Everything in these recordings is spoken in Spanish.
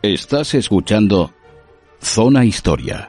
Estás escuchando Zona Historia.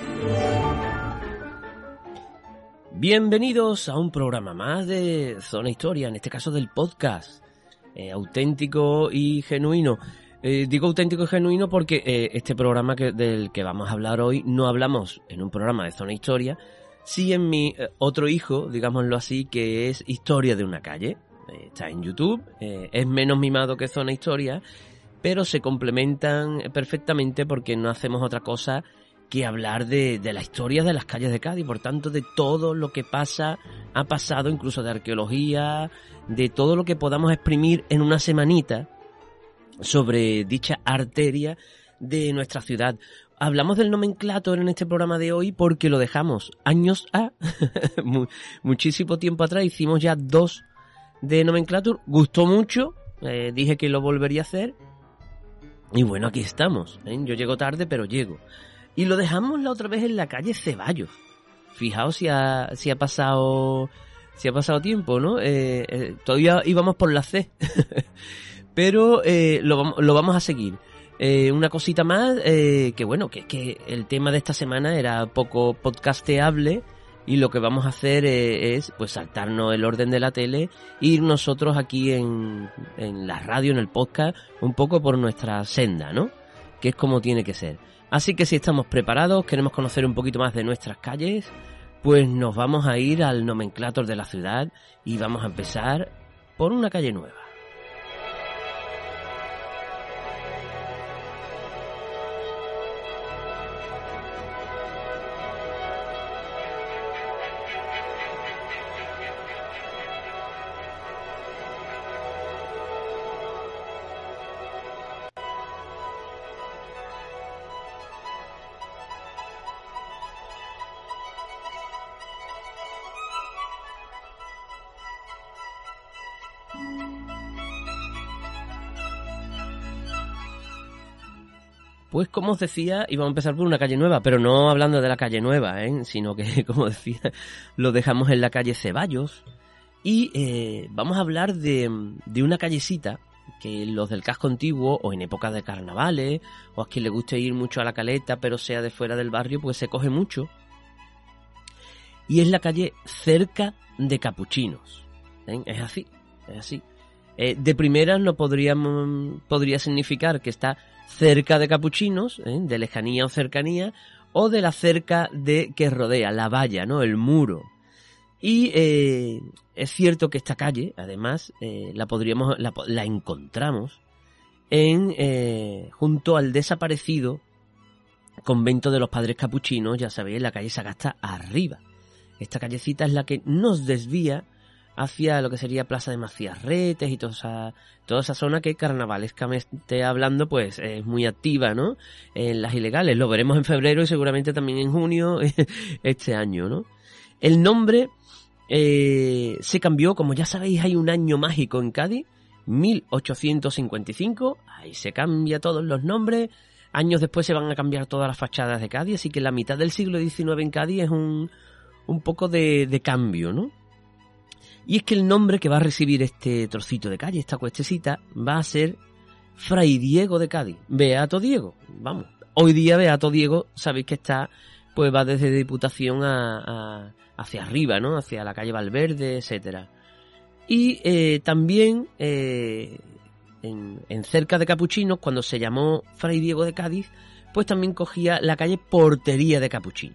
Bienvenidos a un programa más de Zona Historia, en este caso del podcast, auténtico y genuino. Digo auténtico y genuino porque este programa del que vamos a hablar hoy no hablamos en un programa de Zona Historia, sí en mi otro hijo, digámoslo así, que es Historia de una calle. Está en YouTube, es menos mimado que Zona Historia, pero se complementan perfectamente porque no hacemos otra cosa que hablar de la historia de las calles de Cádiz, por tanto de todo lo que ha pasado, incluso de arqueología, de todo lo que podamos exprimir en una semanita sobre dicha arteria de nuestra ciudad. Hablamos del nomenclátor en este programa de hoy porque lo dejamos años muchísimo tiempo atrás, hicimos ya 2 de nomenclátor, gustó mucho, dije que lo volvería a hacer. Y bueno, aquí estamos, Yo llego tarde, pero llego. Y lo dejamos la otra vez en la calle Ceballos. Fijaos si ha pasado tiempo, ¿no? Todavía íbamos por la C. Pero lo vamos a seguir. Una cosita más, que el tema de esta semana era poco podcasteable. Y lo que vamos a hacer es pues saltarnos el orden de la tele e ir nosotros aquí en la radio, en el podcast, un poco por nuestra senda, ¿no? Que es como tiene que ser. Así que si estamos preparados, queremos conocer un poquito más de nuestras calles, pues nos vamos a ir al nomenclátor de la ciudad y vamos a empezar por una calle nueva. Pues como os decía, íbamos a empezar por una calle nueva, pero no hablando de la calle nueva, sino que, como decía, lo dejamos en la calle Ceballos. Y vamos a hablar de una callecita que los del casco antiguo, o en épocas de carnavales, o a quien le guste ir mucho a la Caleta, pero sea de fuera del barrio, pues se coge mucho. Y es la calle Cerca de Capuchinos. Es así. De primeras no podría significar que está cerca de Capuchinos, de lejanía o cercanía, o de la cerca de que rodea, la valla, ¿no? El muro. Y es cierto que esta calle, además, la encontramos junto al desaparecido convento de los padres capuchinos, ya sabéis, la calle Sagasta arriba. Esta callecita es la que nos desvía hacia lo que sería Plaza de Macías Retes y toda esa zona que carnavalescamente hablando pues es muy activa, ¿no? En las ilegales, lo veremos en febrero y seguramente también en junio este año, ¿no? El nombre se cambió, como ya sabéis, hay un año mágico en Cádiz, 1855, ahí se cambia todos los nombres, años después se van a cambiar todas las fachadas de Cádiz, así que la mitad del siglo XIX en Cádiz es un poco de cambio, ¿no? Y es que el nombre que va a recibir este trocito de calle, esta cuestecita, va a ser Fray Diego de Cádiz. Beato Diego, vamos. Hoy día Beato Diego, sabéis que pues va desde Diputación hacia arriba, ¿no? Hacia la calle Valverde, etcétera. Y también en cerca de Capuchinos, cuando se llamó Fray Diego de Cádiz, pues también cogía la calle Portería de Capuchinos.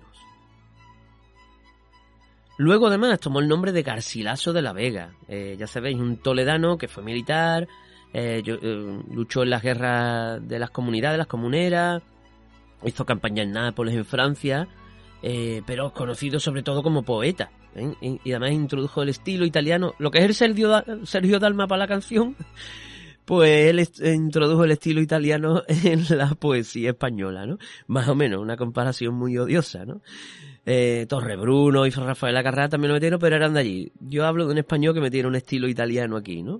Luego además tomó el nombre de Garcilaso de la Vega, ya sabéis, un toledano que fue militar, luchó en las guerras de las comunidades, las comuneras, hizo campaña en Nápoles, en Francia, pero conocido sobre todo como poeta, y además introdujo el estilo italiano, lo que es el Sergio Dalma para la canción, pues él introdujo el estilo italiano en la poesía española, ¿no? Más o menos, una comparación muy odiosa, ¿no? Torrebruno y Rafael Acarrá también lo metieron, pero eran de allí. Yo hablo de un español que metiera un estilo italiano aquí, ¿no?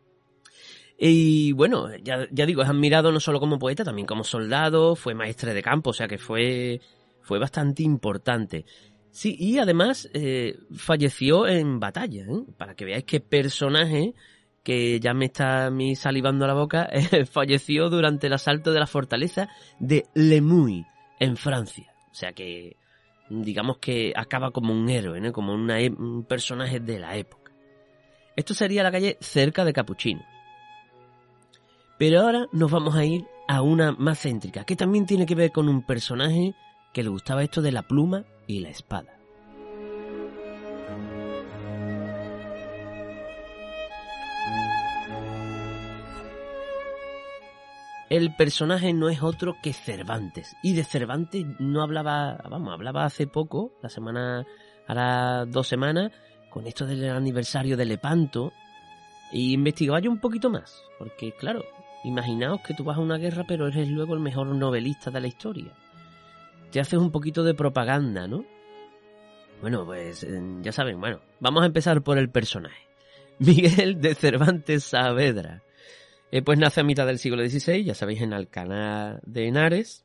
Y bueno, ya digo, es admirado no solo como poeta, también como soldado, fue maestre de campo, o sea que fue bastante importante. Sí, y además falleció en batalla, para que veáis qué personaje que ya me está a mí salivando la boca, falleció durante el asalto de la fortaleza de Le Muy, en Francia. O sea que, digamos que acaba como un héroe, ¿no? Como un personaje de la época. Esto sería la calle cerca de Capuchinos. Pero ahora nos vamos a ir a una más céntrica, que también tiene que ver con un personaje que le gustaba esto de la pluma y la espada. El personaje no es otro que Cervantes. Y de Cervantes no hablaba, hablaba hace poco, hará 2 semanas, con esto del aniversario de Lepanto, y investigaba yo un poquito más, porque claro, imaginaos que tú vas a una guerra pero eres luego el mejor novelista de la historia. Te haces un poquito de propaganda, ¿no? Bueno, pues ya saben, bueno, vamos a empezar por el personaje. Miguel de Cervantes Saavedra. Pues nace a mitad del siglo XVI, ya sabéis, en Alcalá de Henares.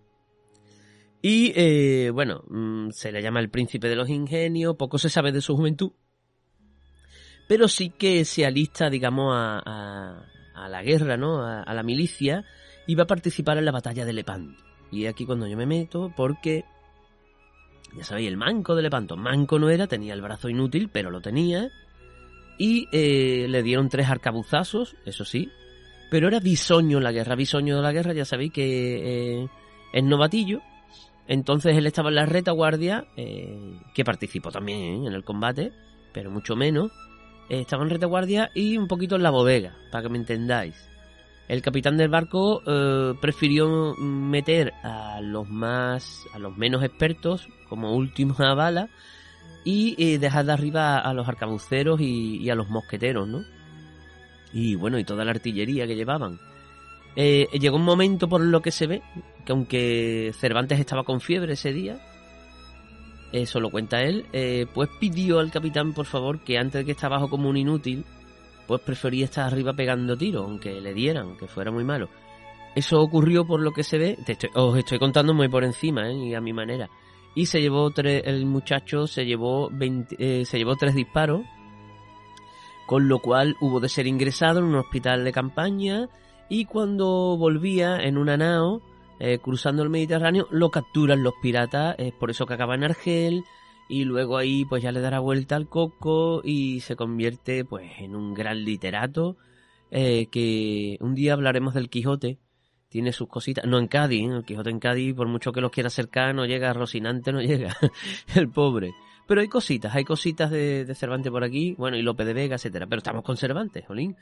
Y bueno, se le llama el príncipe de los ingenios, poco se sabe de su juventud. Pero sí que se alista, digamos, a la guerra, ¿no? A la milicia, y va a participar en la batalla de Lepanto. Y aquí cuando yo me meto, porque, ya sabéis, el manco de Lepanto. Manco no era, tenía el brazo inútil, pero lo tenía. Y le dieron 3 arcabuzazos, eso sí. Pero era bisoño en la guerra. Bisoño de la guerra, ya sabéis que es novatillo. Entonces él estaba en la retaguardia, que participó también en el combate, pero mucho menos. Estaba en retaguardia y un poquito en la bodega, para que me entendáis. El capitán del barco prefirió meter a los menos expertos como última bala y dejar de arriba a los arcabuceros y a los mosqueteros, ¿no? Y bueno, y toda la artillería que llevaban. Llegó un momento, por lo que se ve, que aunque Cervantes estaba con fiebre ese día, eso lo cuenta él, pues pidió al capitán, por favor, que antes de que esté abajo como un inútil, pues prefería estar arriba pegando tiros, aunque le dieran, aunque fuera muy malo. Eso ocurrió, por lo que se ve, os estoy contando muy por encima, y a mi manera. Y se llevó el muchacho se llevó 3 disparos, con lo cual hubo de ser ingresado en un hospital de campaña, y cuando volvía en una nao, cruzando el Mediterráneo, lo capturan los piratas, es por eso que acaba en Argel, y luego ahí pues ya le dará vuelta al coco y se convierte pues en un gran literato, que un día hablaremos del Quijote. Tiene sus cositas, no en Cádiz, el Quijote en Cádiz, por mucho que los quiera acercar, no llega, Rocinante no llega, el pobre. Pero hay cositas de Cervantes por aquí, bueno, y Lope de Vega, etcétera. Pero estamos con Cervantes, jolín.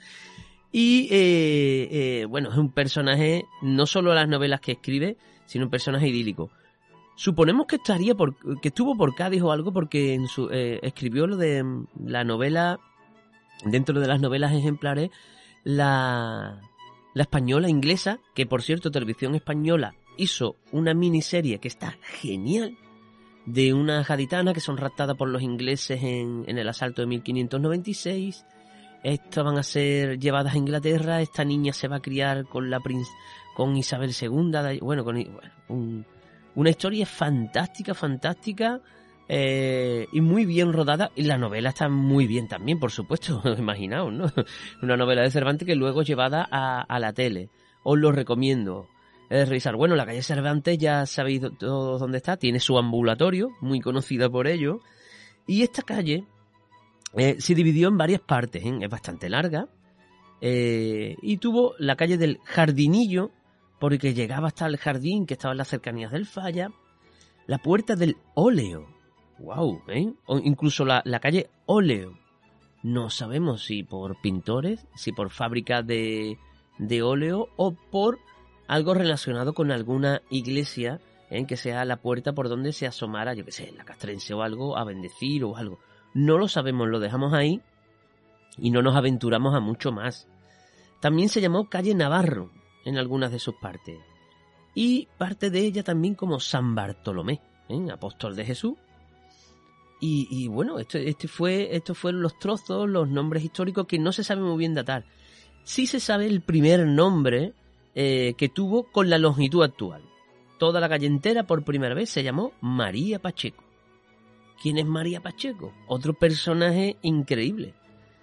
Y bueno, es un personaje, no solo las novelas que escribe, sino un personaje idílico. Suponemos que estuvo por Cádiz o algo, porque escribió lo de la novela, dentro de las novelas ejemplares, la española inglesa, que por cierto, Televisión Española hizo una miniserie que está genial, de unas gaditanas que son raptadas por los ingleses en el asalto de 1596. Estas van a ser llevadas a Inglaterra. Esta niña se va a criar con Isabel II. Una historia fantástica, y muy bien rodada. Y la novela está muy bien también, por supuesto. Imaginaos, ¿no? Una novela de Cervantes que luego es llevada a la tele. Os lo recomiendo. Revisar. Bueno, la calle Cervantes ya sabéis todos dónde está. Tiene su ambulatorio, muy conocida por ello. Y esta calle se dividió en varias partes, es bastante larga. Y tuvo la calle del Jardinillo, porque llegaba hasta el jardín que estaba en las cercanías del Falla. La puerta del Óleo. ¡Wow! O incluso la calle Óleo. No sabemos si por pintores, si por fábrica de óleo o por algo relacionado con alguna iglesia, que sea la puerta por donde se asomara, yo qué sé, la castrense o algo, a bendecir o algo. No lo sabemos, lo dejamos ahí y no nos aventuramos a mucho más. También se llamó calle Navarro en algunas de sus partes. Y parte de ella también como San Bartolomé, apóstol de Jesús. Y bueno, estos fueron los trozos, los nombres históricos que no se sabe muy bien datar. Sí se sabe el primer nombre que tuvo con la longitud actual. Toda la calle entera por primera vez se llamó María Pacheco. ¿Quién es María Pacheco? Otro personaje increíble.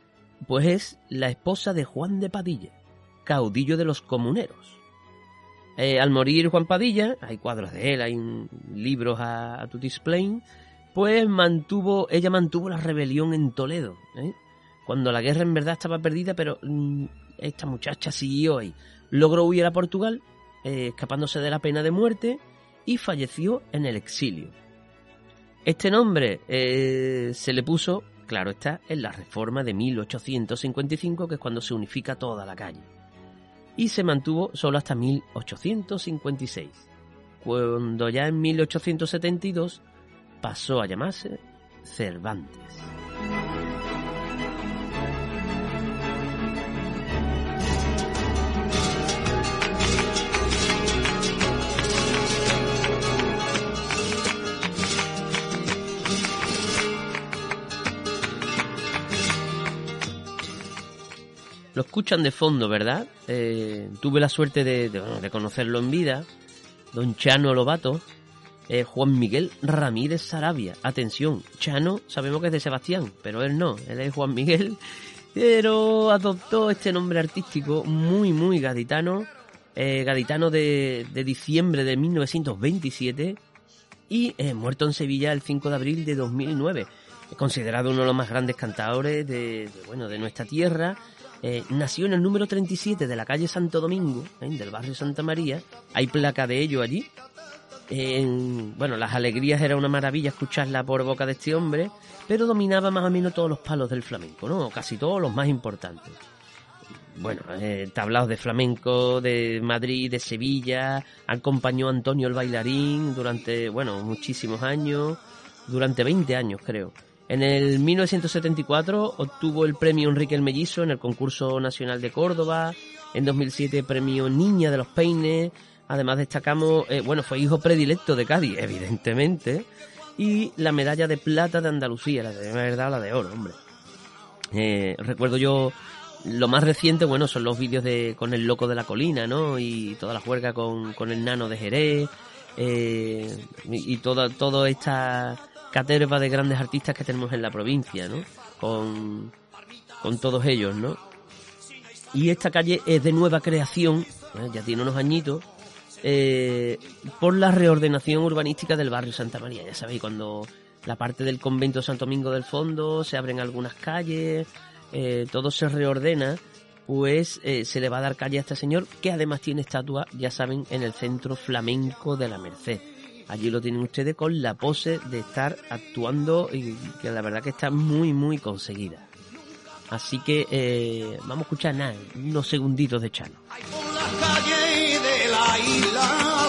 pues es la esposa de Juan de Padilla, caudillo de los comuneros. Al morir Juan Padilla, hay cuadros de él, hay libros a tutti plain, pues ella mantuvo la rebelión en Toledo, cuando la guerra en verdad estaba perdida, pero esta muchacha siguió ahí. Logró huir a Portugal, escapándose de la pena de muerte, y falleció en el exilio. Este nombre se le puso, claro está, en la Reforma de 1855, que es cuando se unifica toda la calle. Y se mantuvo solo hasta 1856, cuando ya en 1872 pasó a llamarse Cervantes. Lo escuchan de fondo, ¿verdad? Tuve la suerte de conocerlo en vida. Don Chano Lobato, Juan Miguel Ramírez Sarabia. Atención, Chano sabemos que es de Sebastián, pero él no, él es Juan Miguel, pero adoptó este nombre artístico muy gaditano, gaditano de diciembre de 1927 y muerto en Sevilla el 5 de abril de 2009. Considerado uno de los más grandes cantaores de nuestra tierra. Nació en el número 37 de la calle Santo Domingo, del barrio Santa María. Hay placa de ello allí. Las alegrías era una maravilla escucharla por boca de este hombre, pero dominaba más o menos todos los palos del flamenco, ¿no? Casi todos los más importantes. Tablaos de flamenco de Madrid, de Sevilla. Acompañó a Antonio el bailarín durante, muchísimos años, durante 20 años creo. En el 1974 obtuvo el premio Enrique el Mellizo en el concurso nacional de Córdoba. En 2007 premio Niña de los Peines. Además destacamos, fue hijo predilecto de Cádiz, evidentemente. Y la medalla de plata de Andalucía, la de verdad, la de oro, hombre. Recuerdo yo, lo más reciente, son los vídeos con el Loco de la Colina, ¿no? Y toda la juerga con el Nano de Jerez. Y toda esta caterva de grandes artistas que tenemos en la provincia, ¿no? Con todos ellos, ¿no? Y esta calle es de nueva creación, ya tiene unos añitos, por la reordenación urbanística del barrio Santa María. Ya sabéis, cuando la parte del convento Santo Domingo del Fondo se abren algunas calles, todo se reordena, pues se le va a dar calle a este señor, que además tiene estatua, ya saben, en el centro flamenco de la Merced. Allí lo tienen ustedes con la pose de estar actuando y que la verdad que está muy conseguida. Así que vamos a escuchar unos segunditos de Chano. Por las calles de la isla,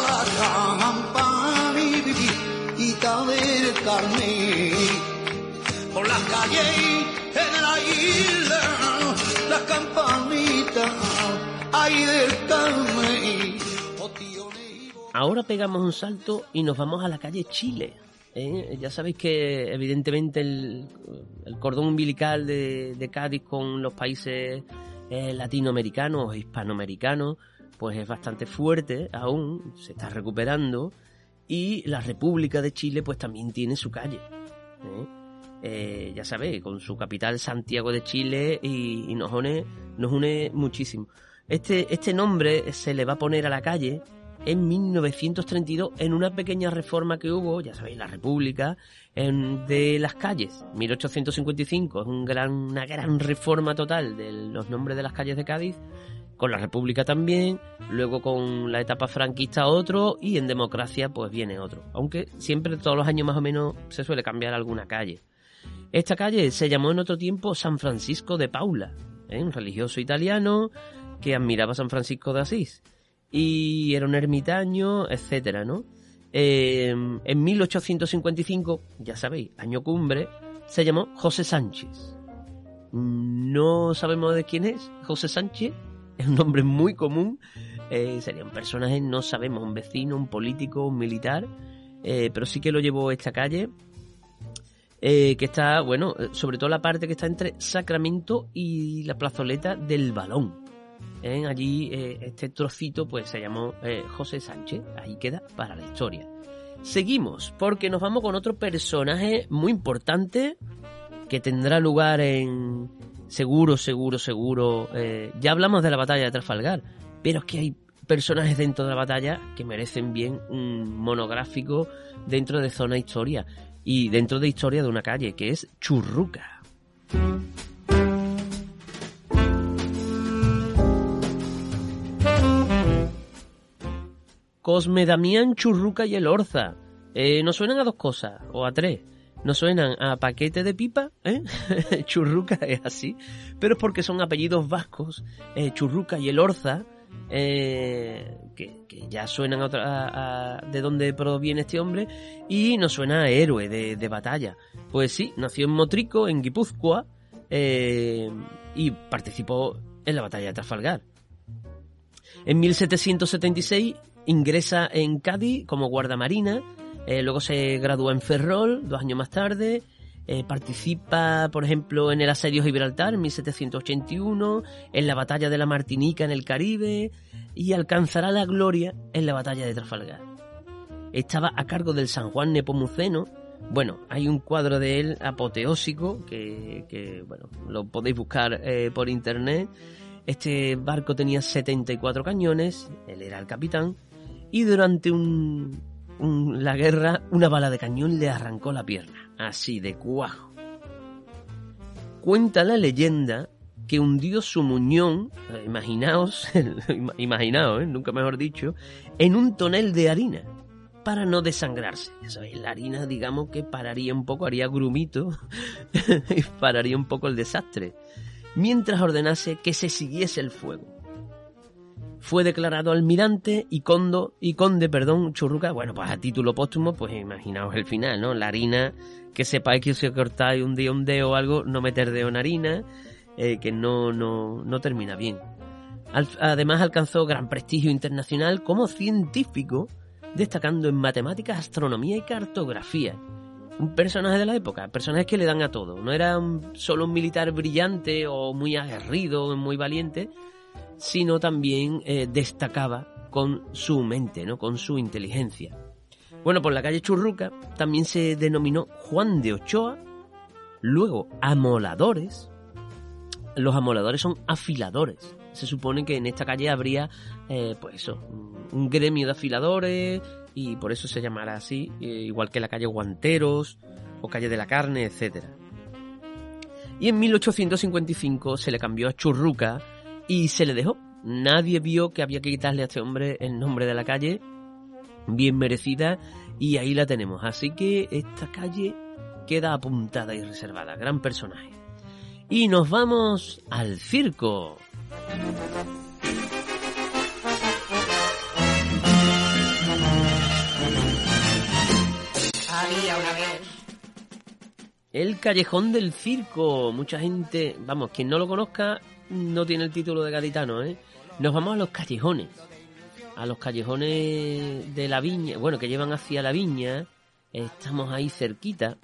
la campanita del Carmen. Por las calles de la isla, la campanita ahí del Carmen. Ahora pegamos un salto y nos vamos a la calle Chile. Ya sabéis que evidentemente el cordón umbilical de Cádiz con los países latinoamericanos o hispanoamericanos pues es bastante fuerte aún, se está recuperando, y la República de Chile pues también tiene su calle. Ya sabéis, con su capital Santiago de Chile y nos une muchísimo. Este nombre se le va a poner a la calle en 1932 en una pequeña reforma que hubo, ya sabéis, la República, de las calles. 1855 es una gran reforma total de los nombres de las calles de Cádiz, con la República también, luego con la etapa franquista otro, y en democracia pues viene otro. Aunque siempre todos los años más o menos se suele cambiar alguna calle. Esta calle se llamó en otro tiempo San Francisco de Paula, un religioso italiano que admiraba a San Francisco de Asís. Y era un ermitaño, etcétera, ¿no? En 1855, ya sabéis, año cumbre, se llamó José Sánchez. No sabemos de quién es José Sánchez, es un nombre muy común, serían personajes, no sabemos, un vecino, un político, un militar, pero sí que lo llevó esta calle, que está, sobre todo la parte que está entre Sacramento y la plazoleta del Balón. Allí este trocito pues se llamó José Sánchez, ahí queda para la historia. Seguimos porque nos vamos con otro personaje muy importante que tendrá lugar en seguro, ya hablamos de la batalla de Trafalgar, pero es que hay personajes dentro de la batalla que merecen bien un monográfico dentro de Zona Historia y dentro de Historia de una calle, que es Churruca. Cosme Damián Churruca y Elorza. Nos suenan a dos cosas, o a tres. Nos suenan a paquete de pipa, Churruca es así, pero es porque son apellidos vascos, Churruca y Elorza, que ya suenan de dónde proviene este hombre, y nos suena a héroe de batalla. Pues sí, nació en Motrico, en Guipúzcoa, y participó en la batalla de Trafalgar. En 1776 ingresa en Cádiz como guardamarina, luego se gradúa en Ferrol 2 años más tarde. Participa, por ejemplo, en el asedio de Gibraltar en 1781, en la batalla de la Martinica en el Caribe, y alcanzará la gloria en la batalla de Trafalgar. Estaba a cargo del San Juan Nepomuceno. Bueno, hay un cuadro de él apoteósico que bueno, lo podéis buscar por internet. Este barco tenía 74 cañones, él era el capitán, y durante la guerra, una bala de cañón le arrancó la pierna, así de cuajo. Cuenta la leyenda que hundió su muñón, imaginaos, nunca mejor dicho, en un tonel de harina para no desangrarse. Eso es, la harina, digamos que pararía un poco, haría grumito y pararía un poco el desastre, mientras ordenase que se siguiese el fuego. Fue declarado almirante y conde, Churruca. Bueno, pues a título póstumo, pues imaginaos el final, ¿no? La harina, que sepáis que si os cortáis un dedo o algo, no meter dedo en harina, que no termina bien. Además alcanzó gran prestigio internacional como científico, destacando en matemáticas, astronomía y cartografía. Un personaje de la época, personajes que le dan a todo. No era solo un militar brillante o muy aguerrido, muy valiente, sino también destacaba con su mente, ¿no? Con su inteligencia. Bueno, por la calle Churruca también se denominó Juan de Ochoa, luego amoladores. Los amoladores son afiladores. Se supone que en esta calle habría, pues eso, un gremio de afiladores, y por eso se llamará así, igual que la calle Guanteros o calle de la Carne, etc. Y en 1855 se le cambió a Churruca y se le dejó. Nadie vio que había que quitarle a este hombre el nombre de la calle, bien merecida, y ahí la tenemos. Así que esta calle queda apuntada y reservada. Gran personaje. Y nos vamos al circo. Había una vez. El Callejón del Circo. Mucha gente, vamos, quien no lo conozca, no tiene el título de gaditano, ¿eh? Nos vamos a los callejones. A los callejones de la Viña, bueno, que llevan hacia la Viña. Estamos ahí cerquita.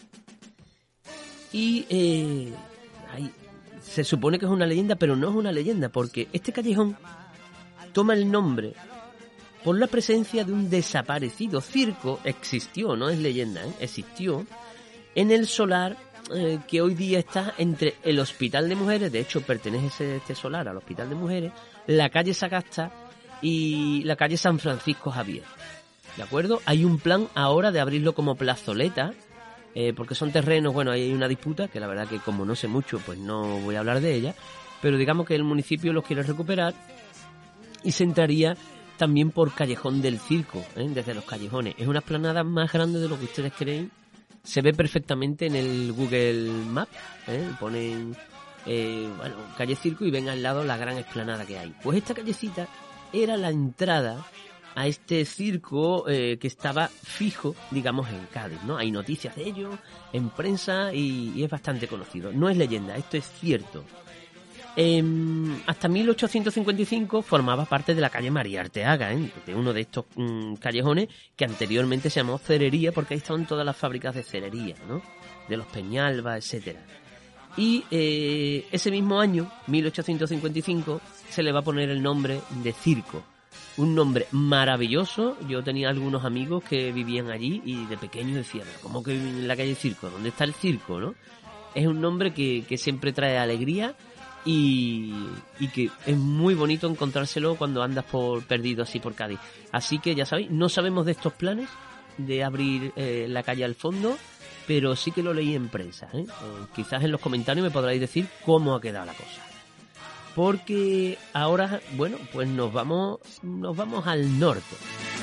Y ahí se supone que es una leyenda, pero no es una leyenda, porque este callejón toma el nombre por la presencia de un desaparecido circo. Existió, no es leyenda, ¿eh? Existió en el solar que hoy día está entre el Hospital de Mujeres. De hecho, pertenece este solar al Hospital de Mujeres, la calle Sagasta y la calle San Francisco Javier. ¿De acuerdo? Hay un plan ahora de abrirlo como plazoleta, porque son terrenos, bueno, hay una disputa, que la verdad que como no sé mucho, pues no voy a hablar de ella, pero digamos que el municipio los quiere recuperar y se entraría también por Callejón del Circo, desde los callejones. Es una explanada más grande de lo que ustedes creen. Se ve perfectamente en el Google Maps, ponen bueno, calle Circo y ven al lado la gran explanada que hay. Pues esta callecita era la entrada a este circo que estaba fijo, digamos, en Cádiz, ¿no? Hay noticias de ello en prensa y es bastante conocido. No es leyenda, esto es cierto. Hasta 1855 formaba parte de la calle María Arteaga, de uno de estos callejones que anteriormente se llamó Cerería, porque ahí estaban todas las fábricas de cerería, ¿no? De los Peñalba, etcétera. Y ese mismo año, 1855, se le va a poner el nombre de Circo. Un nombre maravilloso. Yo tenía algunos amigos que vivían allí y de pequeño decían, ¿cómo que viven en la calle Circo? ¿Dónde está el circo, no? Es un nombre que siempre trae alegría y que es muy bonito encontrárselo cuando andas perdido así por Cádiz. Así que ya sabéis, no sabemos de estos planes de abrir la calle al fondo, pero sí que lo leí en prensa, ¿eh? Quizás en los comentarios me podráis decir cómo ha quedado la cosa. Porque ahora, bueno, pues nos vamos al norte.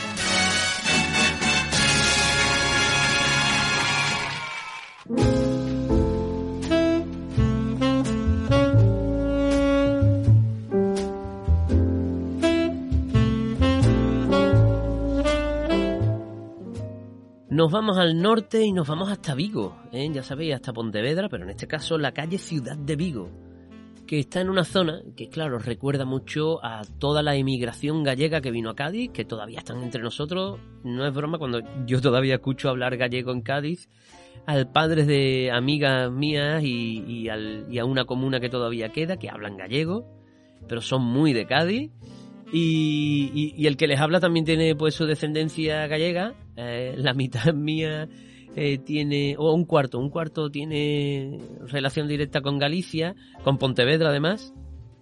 Nos vamos al norte y nos vamos hasta Vigo, ya sabéis, hasta Pontevedra, pero en este caso la calle Ciudad de Vigo, que está en una zona que, claro, recuerda mucho a toda la emigración gallega que vino a Cádiz, que todavía están entre nosotros. No es broma, cuando yo todavía escucho hablar gallego en Cádiz, al padre de amigas mías y a una comuna que todavía queda, que hablan gallego, pero son muy de Cádiz. Y el que les habla también tiene pues su descendencia gallega. La mitad mía tiene, o un cuarto tiene relación directa con Galicia, con Pontevedra además.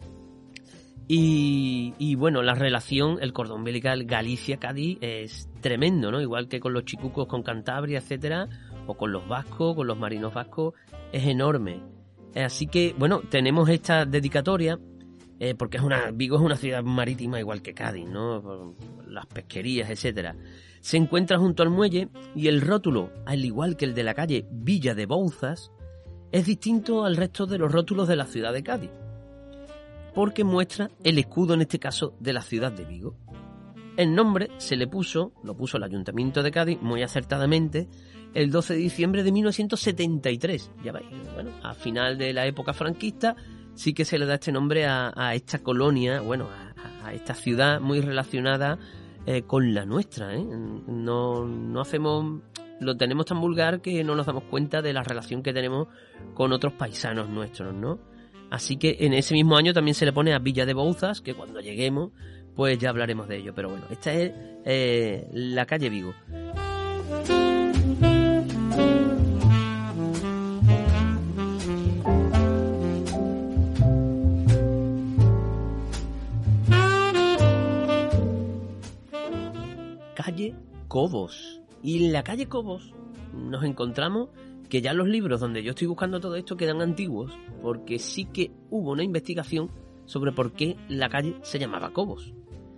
Y bueno, la relación, el cordón umbilical Galicia-Cádiz es tremendo, ¿no? Igual que con los chicucos con Cantabria, etcétera, o con los vascos, con los marinos vascos, es enorme. Así que, bueno, tenemos esta dedicatoria. Porque Vigo es una ciudad marítima igual que Cádiz, ¿no? Por las pesquerías, etcétera. Se encuentra junto al muelle y el rótulo, al igual que el de la calle Villa de Bouzas, es distinto al resto de los rótulos de la ciudad de Cádiz, porque muestra el escudo, en este caso, de la ciudad de Vigo. El nombre lo puso el Ayuntamiento de Cádiz muy acertadamente el 12 de diciembre de 1973. Ya veis, bueno, a final de la época franquista sí que se le da este nombre a esta colonia, bueno, a esta ciudad muy relacionada con la nuestra, ¿eh? No hacemos, lo tenemos tan vulgar que no nos damos cuenta de la relación que tenemos con otros paisanos nuestros, ¿no? Así que en ese mismo año también se le pone a Villa de Bouzas, que cuando lleguemos pues ya hablaremos de ello. Pero bueno, esta es la calle Vigo. Calle Cobos. Y en la calle Cobos nos encontramos que ya los libros donde yo estoy buscando todo esto quedan antiguos, porque sí que hubo una investigación sobre por qué la calle se llamaba Cobos.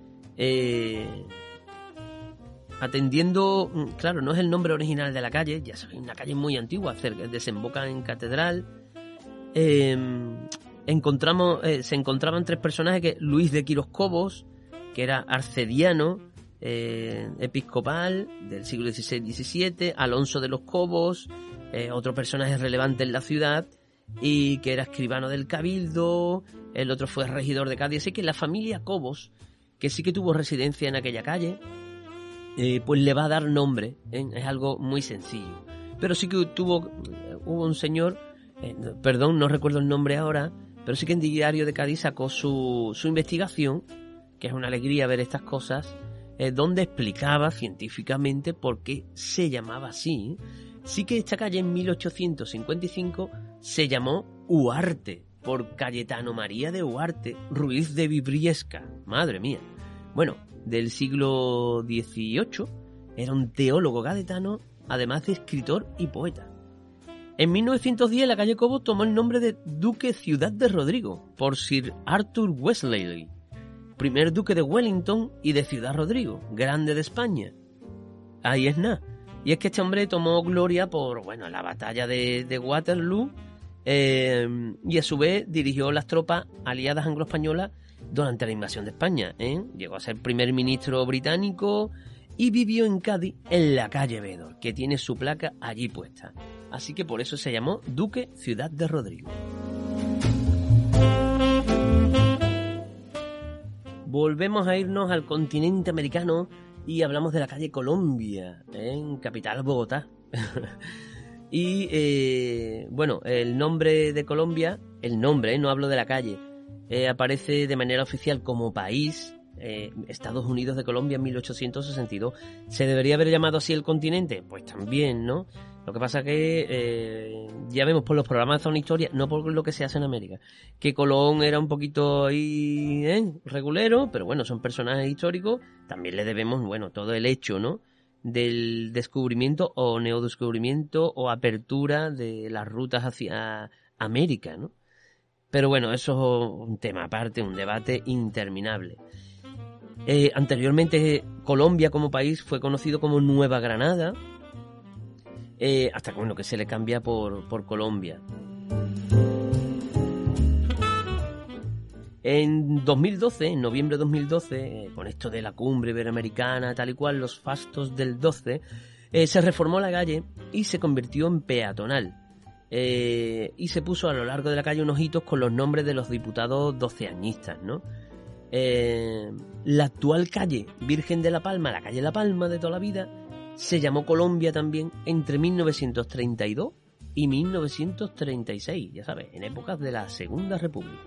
Atendiendo, claro, no es el nombre original de la calle, ya sabéis, una calle muy antigua, desemboca en Catedral. Se encontraban tres personajes, que Luis de Quirós Cobos, que era arcediano, episcopal del siglo XVI-XVII, Alonso de los Cobos, otro personaje relevante en la ciudad, y que era escribano del Cabildo. El otro fue regidor de Cádiz. Así que la familia Cobos, que sí que tuvo residencia en aquella calle, pues le va a dar nombre, es algo muy sencillo. Pero sí que hubo un señor, no recuerdo el nombre ahora, pero sí que en Diario de Cádiz sacó su investigación, que es una alegría ver estas cosas, donde explicaba científicamente por qué se llamaba así. Sí que esta calle en 1855 se llamó Huarte, por Cayetano María de Huarte Ruiz de Vibriesca. Madre mía. Bueno, del siglo XVIII, era un teólogo gaditano, además de escritor y poeta. En 1910 la calle Cobos tomó el nombre de Duque Ciudad de Rodrigo, por Sir Arthur Wellesley, primer duque de Wellington y de Ciudad Rodrigo, grande de España. Ahí es nada. Y es que este hombre tomó gloria por, bueno, la batalla de Waterloo, y a su vez dirigió las tropas aliadas anglo-españolas durante la invasión de España. Llegó a ser primer ministro británico y vivió en Cádiz, en la calle Bédor, que tiene su placa allí puesta. Así que por eso se llamó Duque Ciudad de Rodrigo. Volvemos a irnos al continente americano y hablamos de la calle Colombia, en capital Bogotá. Y bueno, el nombre de Colombia, no hablo de la calle, aparece de manera oficial como país, Estados Unidos de Colombia en 1862. ¿Se debería haber llamado así el continente? Pues también, ¿no? Lo que pasa que ya vemos por los programas de Zona Historia, no por lo que se hace en América, que Colón era un poquito ahí regulero, pero bueno, son personajes históricos. También le debemos, bueno, todo el hecho, ¿no?, del descubrimiento o neodescubrimiento o apertura de las rutas hacia América, ¿no? Pero bueno, eso es un tema aparte, un debate interminable. Anteriormente Colombia como país fue conocido como Nueva Granada, hasta que, bueno, que se le cambia por Colombia. En 2012, en noviembre de 2012, con esto de la cumbre iberoamericana, tal y cual, los fastos del 12, se reformó la calle y se convirtió en peatonal. Y se puso a lo largo de la calle unos hitos con los nombres de los diputados doceañistas, ¿no? La actual calle Virgen de la Palma, la calle La Palma de toda la vida, se llamó Colombia también entre 1932 y 1936, ya sabes, en épocas de la Segunda República.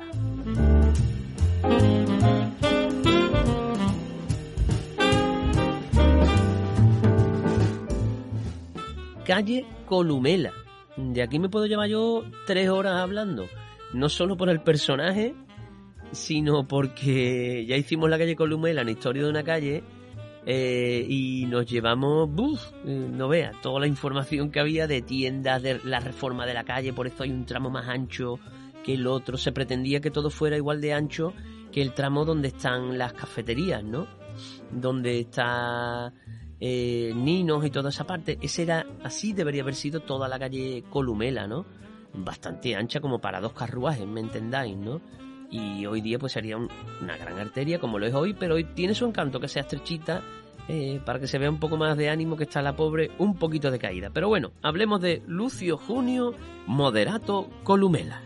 Calle Columela. De aquí me puedo llevar yo 3 horas hablando, no solo por el personaje, sino porque ya hicimos la calle Columela en Historia de una calle, y nos llevamos, no veas, toda la información que había de tiendas, de la reforma de la calle, por eso hay un tramo más ancho que el otro. Se pretendía que todo fuera igual de ancho que el tramo donde están las cafeterías, ¿no? Donde está Ninos y toda esa parte. Así debería haber sido toda la calle Columela, ¿no? Bastante ancha como para 2 carruajes, ¿me entendáis, no? Y hoy día pues sería una gran arteria como lo es hoy, pero hoy tiene su encanto que sea estrechita, para que se vea un poco más de ánimo, que está la pobre un poquito de caída. Pero bueno, hablemos de Lucio Junio Moderato Columela.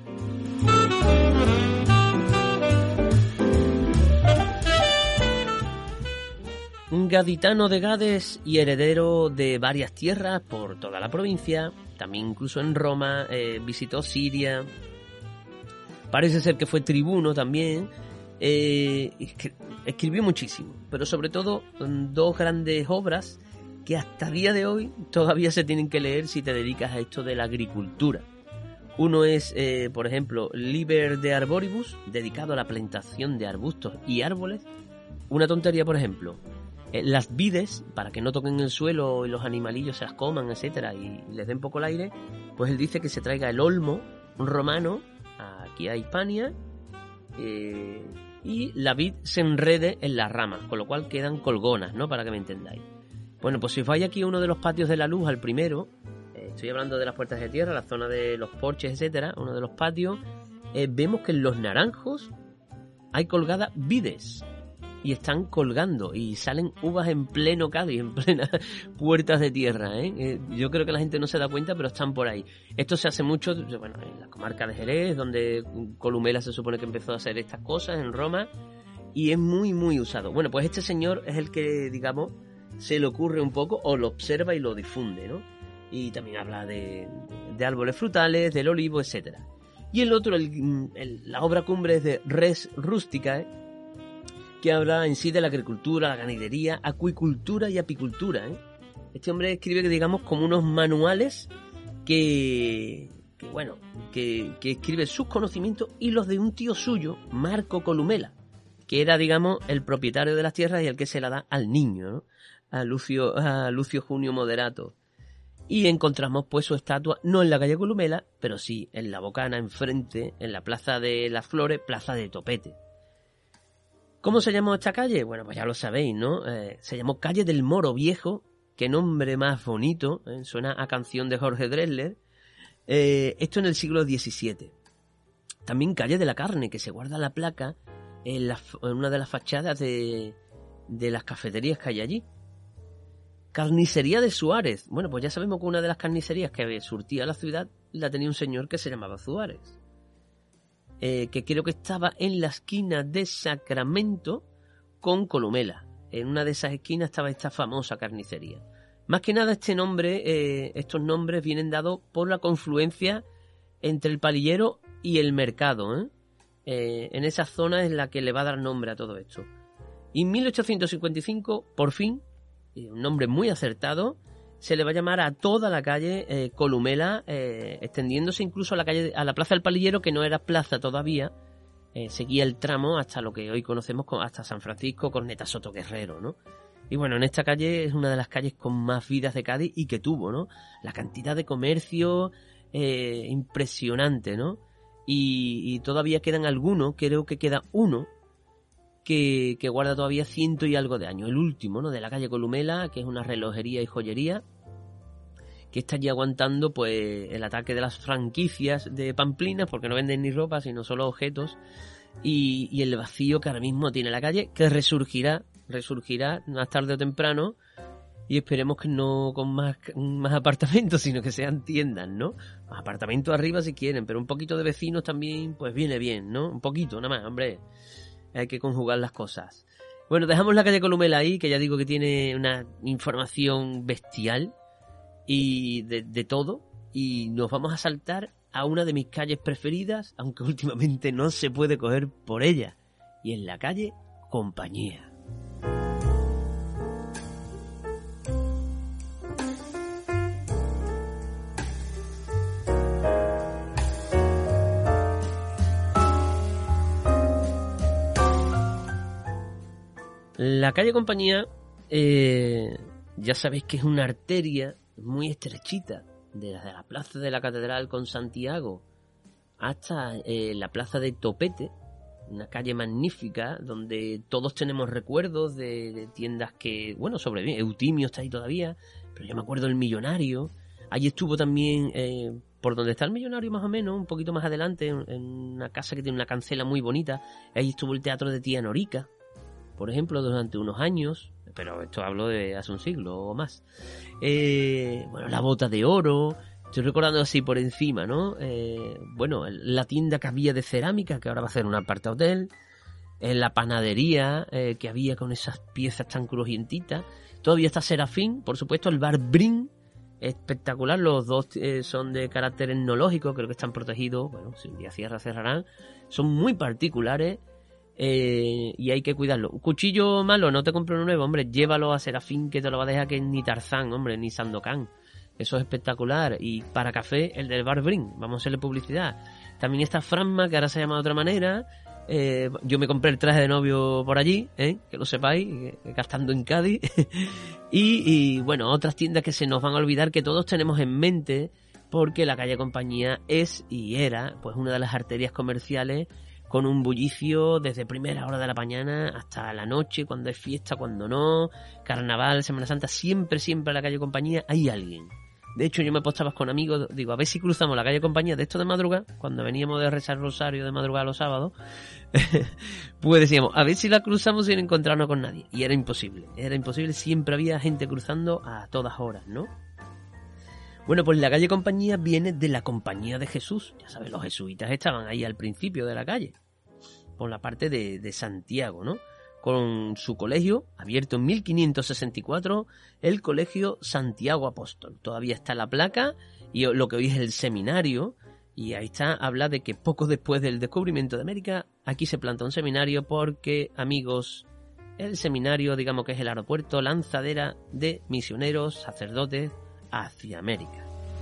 Un gaditano de Gades y heredero de varias tierras por toda la provincia, también incluso en Roma, visitó Siria. Parece ser que fue tribuno también. Escribió muchísimo, pero sobre todo 2 grandes obras que hasta día de hoy todavía se tienen que leer si te dedicas a esto de la agricultura. Uno es, por ejemplo, Liber de Arboribus, dedicado a la plantación de arbustos y árboles. Una tontería, por ejemplo, las vides, para que no toquen el suelo y los animalillos se las coman, etcétera, y les den poco el aire, pues él dice que se traiga el olmo romano aquí a Hispania, y la vid se enrede en las ramas, con lo cual quedan colgonas, ¿no? Para que me entendáis. Bueno, pues si os vais aquí a uno de los patios de la luz, al primero, estoy hablando de las puertas de tierra, la zona de los porches, etcétera, uno de los patios, vemos que en los naranjos hay colgadas vides, y están colgando, y salen uvas en pleno Cádiz, en plenas puertas de tierra, yo creo que la gente no se da cuenta, pero están por ahí. Esto se hace mucho, bueno, en la comarca de Jerez, donde Columela se supone que empezó a hacer estas cosas, en Roma, y es muy, muy usado. Bueno, pues este señor es el que, digamos, se le ocurre un poco, o lo observa y lo difunde, ¿no? Y también habla de árboles frutales, del olivo, etcétera. Y el otro, la obra cumbre es de Res Rustica, que habla en sí de la agricultura, la ganadería, acuicultura y apicultura. Este hombre escribe, digamos, como unos manuales que escribe sus conocimientos y los de un tío suyo, Marco Columela, que era, digamos, el propietario de las tierras y el que se la da al niño, ¿no? A Lucio Junio Moderato. Y encontramos pues su estatua, no en la calle Columela, pero sí en la Bocana, enfrente, en la Plaza de las Flores, Plaza de Topete. ¿Cómo se llamó esta calle? Bueno, pues ya lo sabéis, ¿no? Se llamó Calle del Moro Viejo. Qué nombre más bonito, suena a canción de Jorge Drexler. Esto en el siglo XVII. También Calle de la Carne, que se guarda la placa en una de las fachadas de las cafeterías que hay allí. Carnicería de Suárez. Bueno, pues ya sabemos que una de las carnicerías que surtía la ciudad la tenía un señor que se llamaba Suárez. Que creo que estaba en la esquina de Sacramento con Columela. En una de esas esquinas estaba esta famosa carnicería. Más que nada estos nombres vienen dados por la confluencia entre el Palillero y el mercado. En esa zona es la que le va a dar nombre a todo esto. Y en 1855, por fin, un nombre muy acertado, se le va a llamar a toda la calle Columela, extendiéndose incluso a la Plaza del Palillero, que no era plaza todavía, seguía el tramo hasta lo que hoy conocemos hasta San Francisco, Corneta Soto Guerrero, ¿no? Y bueno, en esta calle es una de las calles con más vidas de Cádiz y que tuvo, ¿no? La cantidad de comercio impresionante, ¿no? Y todavía quedan algunos, creo que queda uno que guarda todavía 100 y algo de años. El último, ¿no? De la calle Columela, que es una relojería y joyería, que está allí aguantando pues el ataque de las franquicias de Pamplinas, porque no venden ni ropa, sino solo objetos, y el vacío que ahora mismo tiene la calle, que resurgirá más tarde o temprano, y esperemos que no con más apartamentos, sino que sean tiendas, ¿no? Más apartamentos arriba si quieren, pero un poquito de vecinos también, pues viene bien, ¿no? Un poquito, nada más, hombre. Hay que conjugar las cosas. Bueno, dejamos la calle Columela ahí, que ya digo que tiene una información bestial y de todo, y nos vamos a saltar a una de mis calles preferidas, aunque últimamente no se puede coger por ella, y en la calle Compañía. La calle Compañía, ya sabéis que es una arteria muy estrechita, desde la plaza de la Catedral con Santiago hasta la plaza de Topete, una calle magnífica donde todos tenemos recuerdos de tiendas que, bueno, sobreviven. Eutimio está ahí todavía, pero yo me acuerdo del Millonario. Allí estuvo también, por donde está el Millonario más o menos, un poquito más adelante, en una casa que tiene una cancela muy bonita. Ahí estuvo el teatro de Tía Norica, por ejemplo, durante unos años, pero esto hablo de hace un siglo o más. Bueno, la Bota de Oro, estoy recordando así por encima, ¿no? Bueno, la tienda que había de cerámica, que ahora va a ser un apartahotel, la panadería que había con esas piezas tan crujientitas. Todavía está Serafín, por supuesto, el bar Brin, espectacular, los dos son de carácter etnológico, creo que están protegidos, bueno, si un día cierra, cerrarán, son muy particulares. Y hay que cuidarlo. Un cuchillo malo, no te compro uno nuevo, hombre, llévalo a Serafín, que te lo va a dejar, que ni Tarzán, hombre, ni Sandokan. Eso es espectacular. Y para café, el del Bar Brin, vamos a hacerle publicidad. También está Franma, que ahora se llama de otra manera. Yo me compré el traje de novio por allí, que lo sepáis, gastando en Cádiz. y bueno, otras tiendas que se nos van a olvidar, que todos tenemos en mente, porque la calle Compañía es y era pues una de las arterias comerciales con un bullicio desde primera hora de la mañana hasta la noche, cuando hay fiesta, cuando no, carnaval, Semana Santa, siempre en la calle Compañía hay alguien. De hecho, yo me postaba con amigos, digo, a ver si cruzamos la calle Compañía de esto de madrugada, cuando veníamos de rezar rosario de madrugada los sábados, pues decíamos, a ver si la cruzamos sin encontrarnos con nadie. Y era imposible, siempre había gente cruzando a todas horas, ¿no? Bueno, pues la calle Compañía viene de la Compañía de Jesús. Ya sabes, los jesuitas estaban ahí al principio de la calle, por la parte de Santiago, ¿no? Con su colegio, abierto en 1564, el Colegio Santiago Apóstol. Todavía está la placa y lo que hoy es el seminario, y ahí está, habla de que poco después del descubrimiento de América, aquí se planta un seminario porque, amigos, el seminario, digamos que es el aeropuerto, lanzadera de misioneros, sacerdotes, hacia América.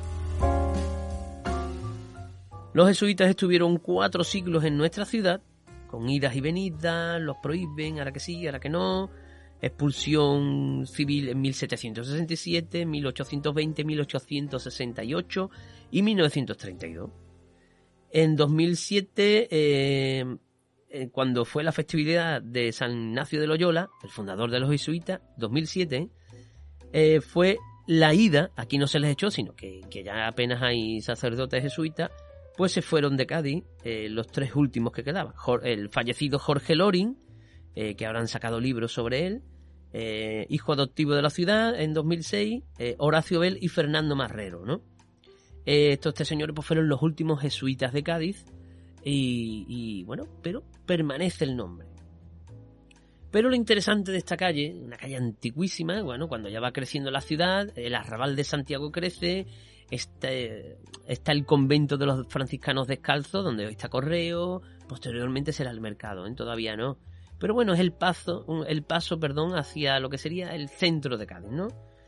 Los jesuitas estuvieron 4 siglos en nuestra ciudad, con idas y venidas, los prohíben, ahora que sí, ahora que no, expulsión civil en 1767, 1820, 1868 y 1932. En 2007, cuando fue la festividad de San Ignacio de Loyola, el fundador de los jesuitas, 2007, fue la ida, aquí no se les echó, sino que ya apenas hay sacerdotes jesuitas, pues se fueron de Cádiz los 3 últimos que quedaban. El fallecido Jorge Loring, que ahora han sacado libros sobre él, hijo adoptivo de la ciudad en 2006, Horacio Bell y Fernando Marrero, ¿no? Estos 3 señores pues fueron los últimos jesuitas de Cádiz y bueno, pero permanece el nombre. Pero lo interesante de esta calle, una calle antiquísima, bueno, cuando ya va creciendo la ciudad, el arrabal de Santiago crece, está el convento de los franciscanos descalzos, donde hoy está Correo, posteriormente será el mercado, todavía no. Pero bueno, es el paso hacia lo que sería el centro de Cádiz, ¿no?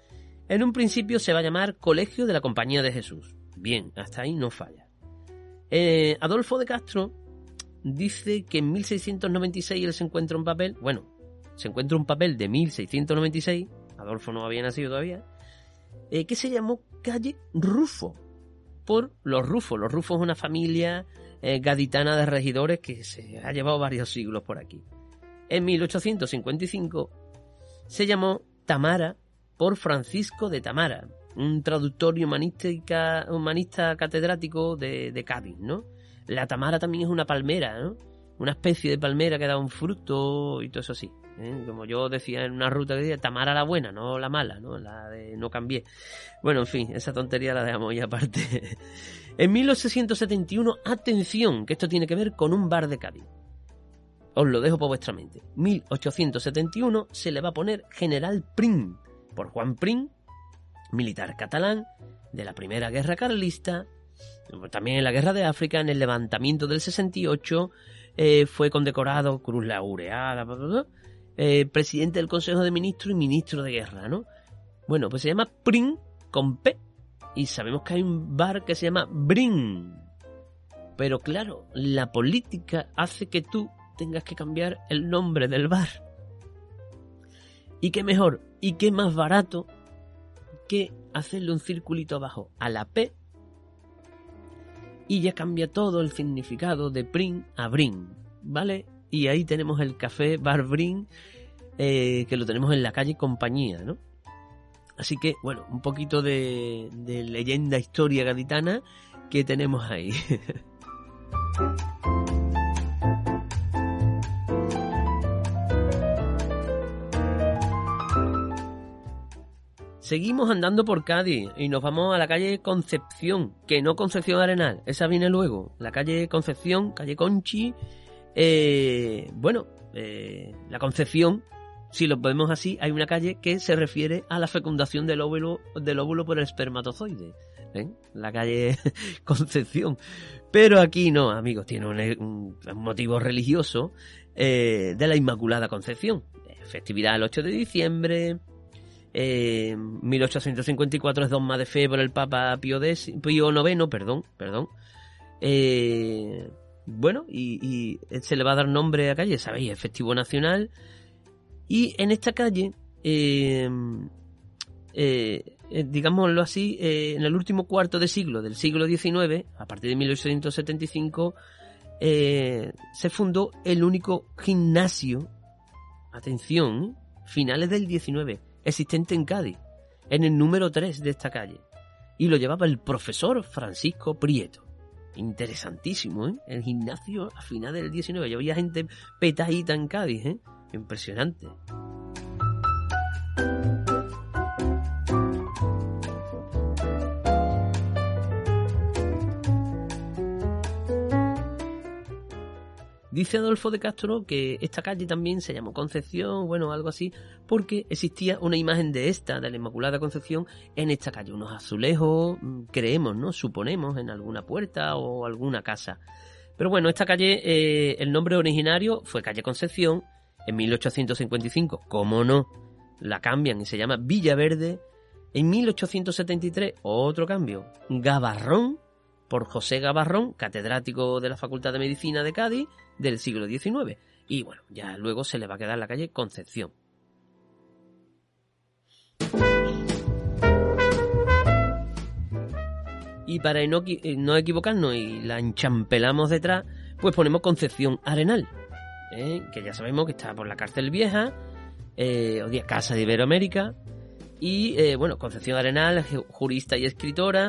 En un principio se va a llamar Colegio de la Compañía de Jesús. Bien, hasta ahí no falla. Adolfo de Castro dice que en 1696 él se encuentra un papel, de 1696, Adolfo no había nacido todavía, que se llamó calle Rufo, por los Rufos. Los Rufos es una familia gaditana de regidores que se ha llevado varios siglos por aquí. En 1855 se llamó Tamara por Francisco de Tamara, un traductor y humanista catedrático de Cádiz, ¿no? La tamara también es una palmera, ¿no? Una especie de palmera que da un fruto y todo eso así, ¿eh? Como yo decía en una ruta que decía, Tamara la buena, no la mala, ¿no? La de no cambié. Bueno, en fin, esa tontería la dejamos ya aparte. En 1871, atención, que esto tiene que ver con un bar de Cádiz. Os lo dejo por vuestra mente. 1871 se le va a poner General Prim, por Juan Prim, militar catalán de la Primera Guerra Carlista. También en la Guerra de África, en el levantamiento del 68, fue condecorado Cruz Laureada, presidente del Consejo de Ministros y ministro de Guerra, ¿no? Bueno, pues se llama Prim con P, y sabemos que hay un bar que se llama Brin. Pero claro, la política hace que tú tengas que cambiar el nombre del bar. ¿Y qué mejor y qué más barato que hacerle un circulito abajo a la P? Y ya cambia todo el significado de Prim a Brin, ¿vale? Y ahí tenemos el café Bar Brin, que lo tenemos en la calle Compañía, ¿no? Así que, bueno, un poquito de leyenda, historia gaditana que tenemos ahí. Seguimos andando por Cádiz y nos vamos a la calle Concepción, que no Concepción Arenal, esa viene luego. La calle Concepción, calle Conchi, la Concepción, si lo vemos así, hay una calle que se refiere a la fecundación del óvulo por el espermatozoide. ¿Ven? La calle Concepción. Pero aquí no, amigos, tiene un motivo religioso de la Inmaculada Concepción. Festividad el 8 de diciembre... 1854 es dogma de fe por el Papa Pío IX, y se le va a dar nombre a calle, ¿sabéis? Es festivo nacional. Y en esta calle, digámoslo así, en el último cuarto de siglo del siglo XIX, a partir de 1875, se fundó el único gimnasio, atención, finales del XIX, existente en Cádiz, en el número 3 de esta calle, y lo llevaba el profesor Francisco Prieto. Interesantísimo, ¿eh? El gimnasio a finales del 19, ya había gente petadita en Cádiz, ¿eh? Impresionante. Dice Adolfo de Castro que esta calle también se llamó Concepción, algo así, porque existía una imagen de la Inmaculada Concepción, en esta calle. Unos azulejos, creemos, ¿no? Suponemos, en alguna puerta o alguna casa. Pero bueno, esta calle, el nombre originario fue calle Concepción. En 1855, cómo no, la cambian y se llama Villaverde. En 1873, otro cambio, Gabarrón, por José Gabarrón, catedrático de la Facultad de Medicina de Cádiz del siglo XIX. Y bueno, ya luego se le va a quedar la calle Concepción. Y para no equivocarnos y la enchampelamos detrás, pues ponemos Concepción Arenal, que ya sabemos que está por la Cárcel Vieja, Casa de Iberoamérica. Y Concepción Arenal, jurista y escritora,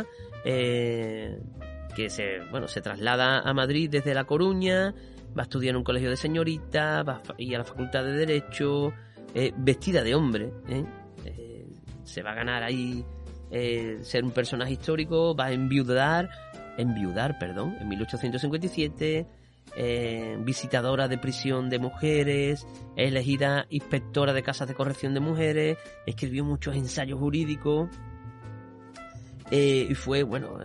que se traslada a Madrid desde La Coruña, va a estudiar en un colegio de señoritas, va a ir a la Facultad de Derecho, vestida de hombre, se va a ganar ahí ser un personaje histórico, va a enviudar, en 1857, visitadora de prisión de mujeres, elegida inspectora de casas de corrección de mujeres, escribió muchos ensayos jurídicos, y fue,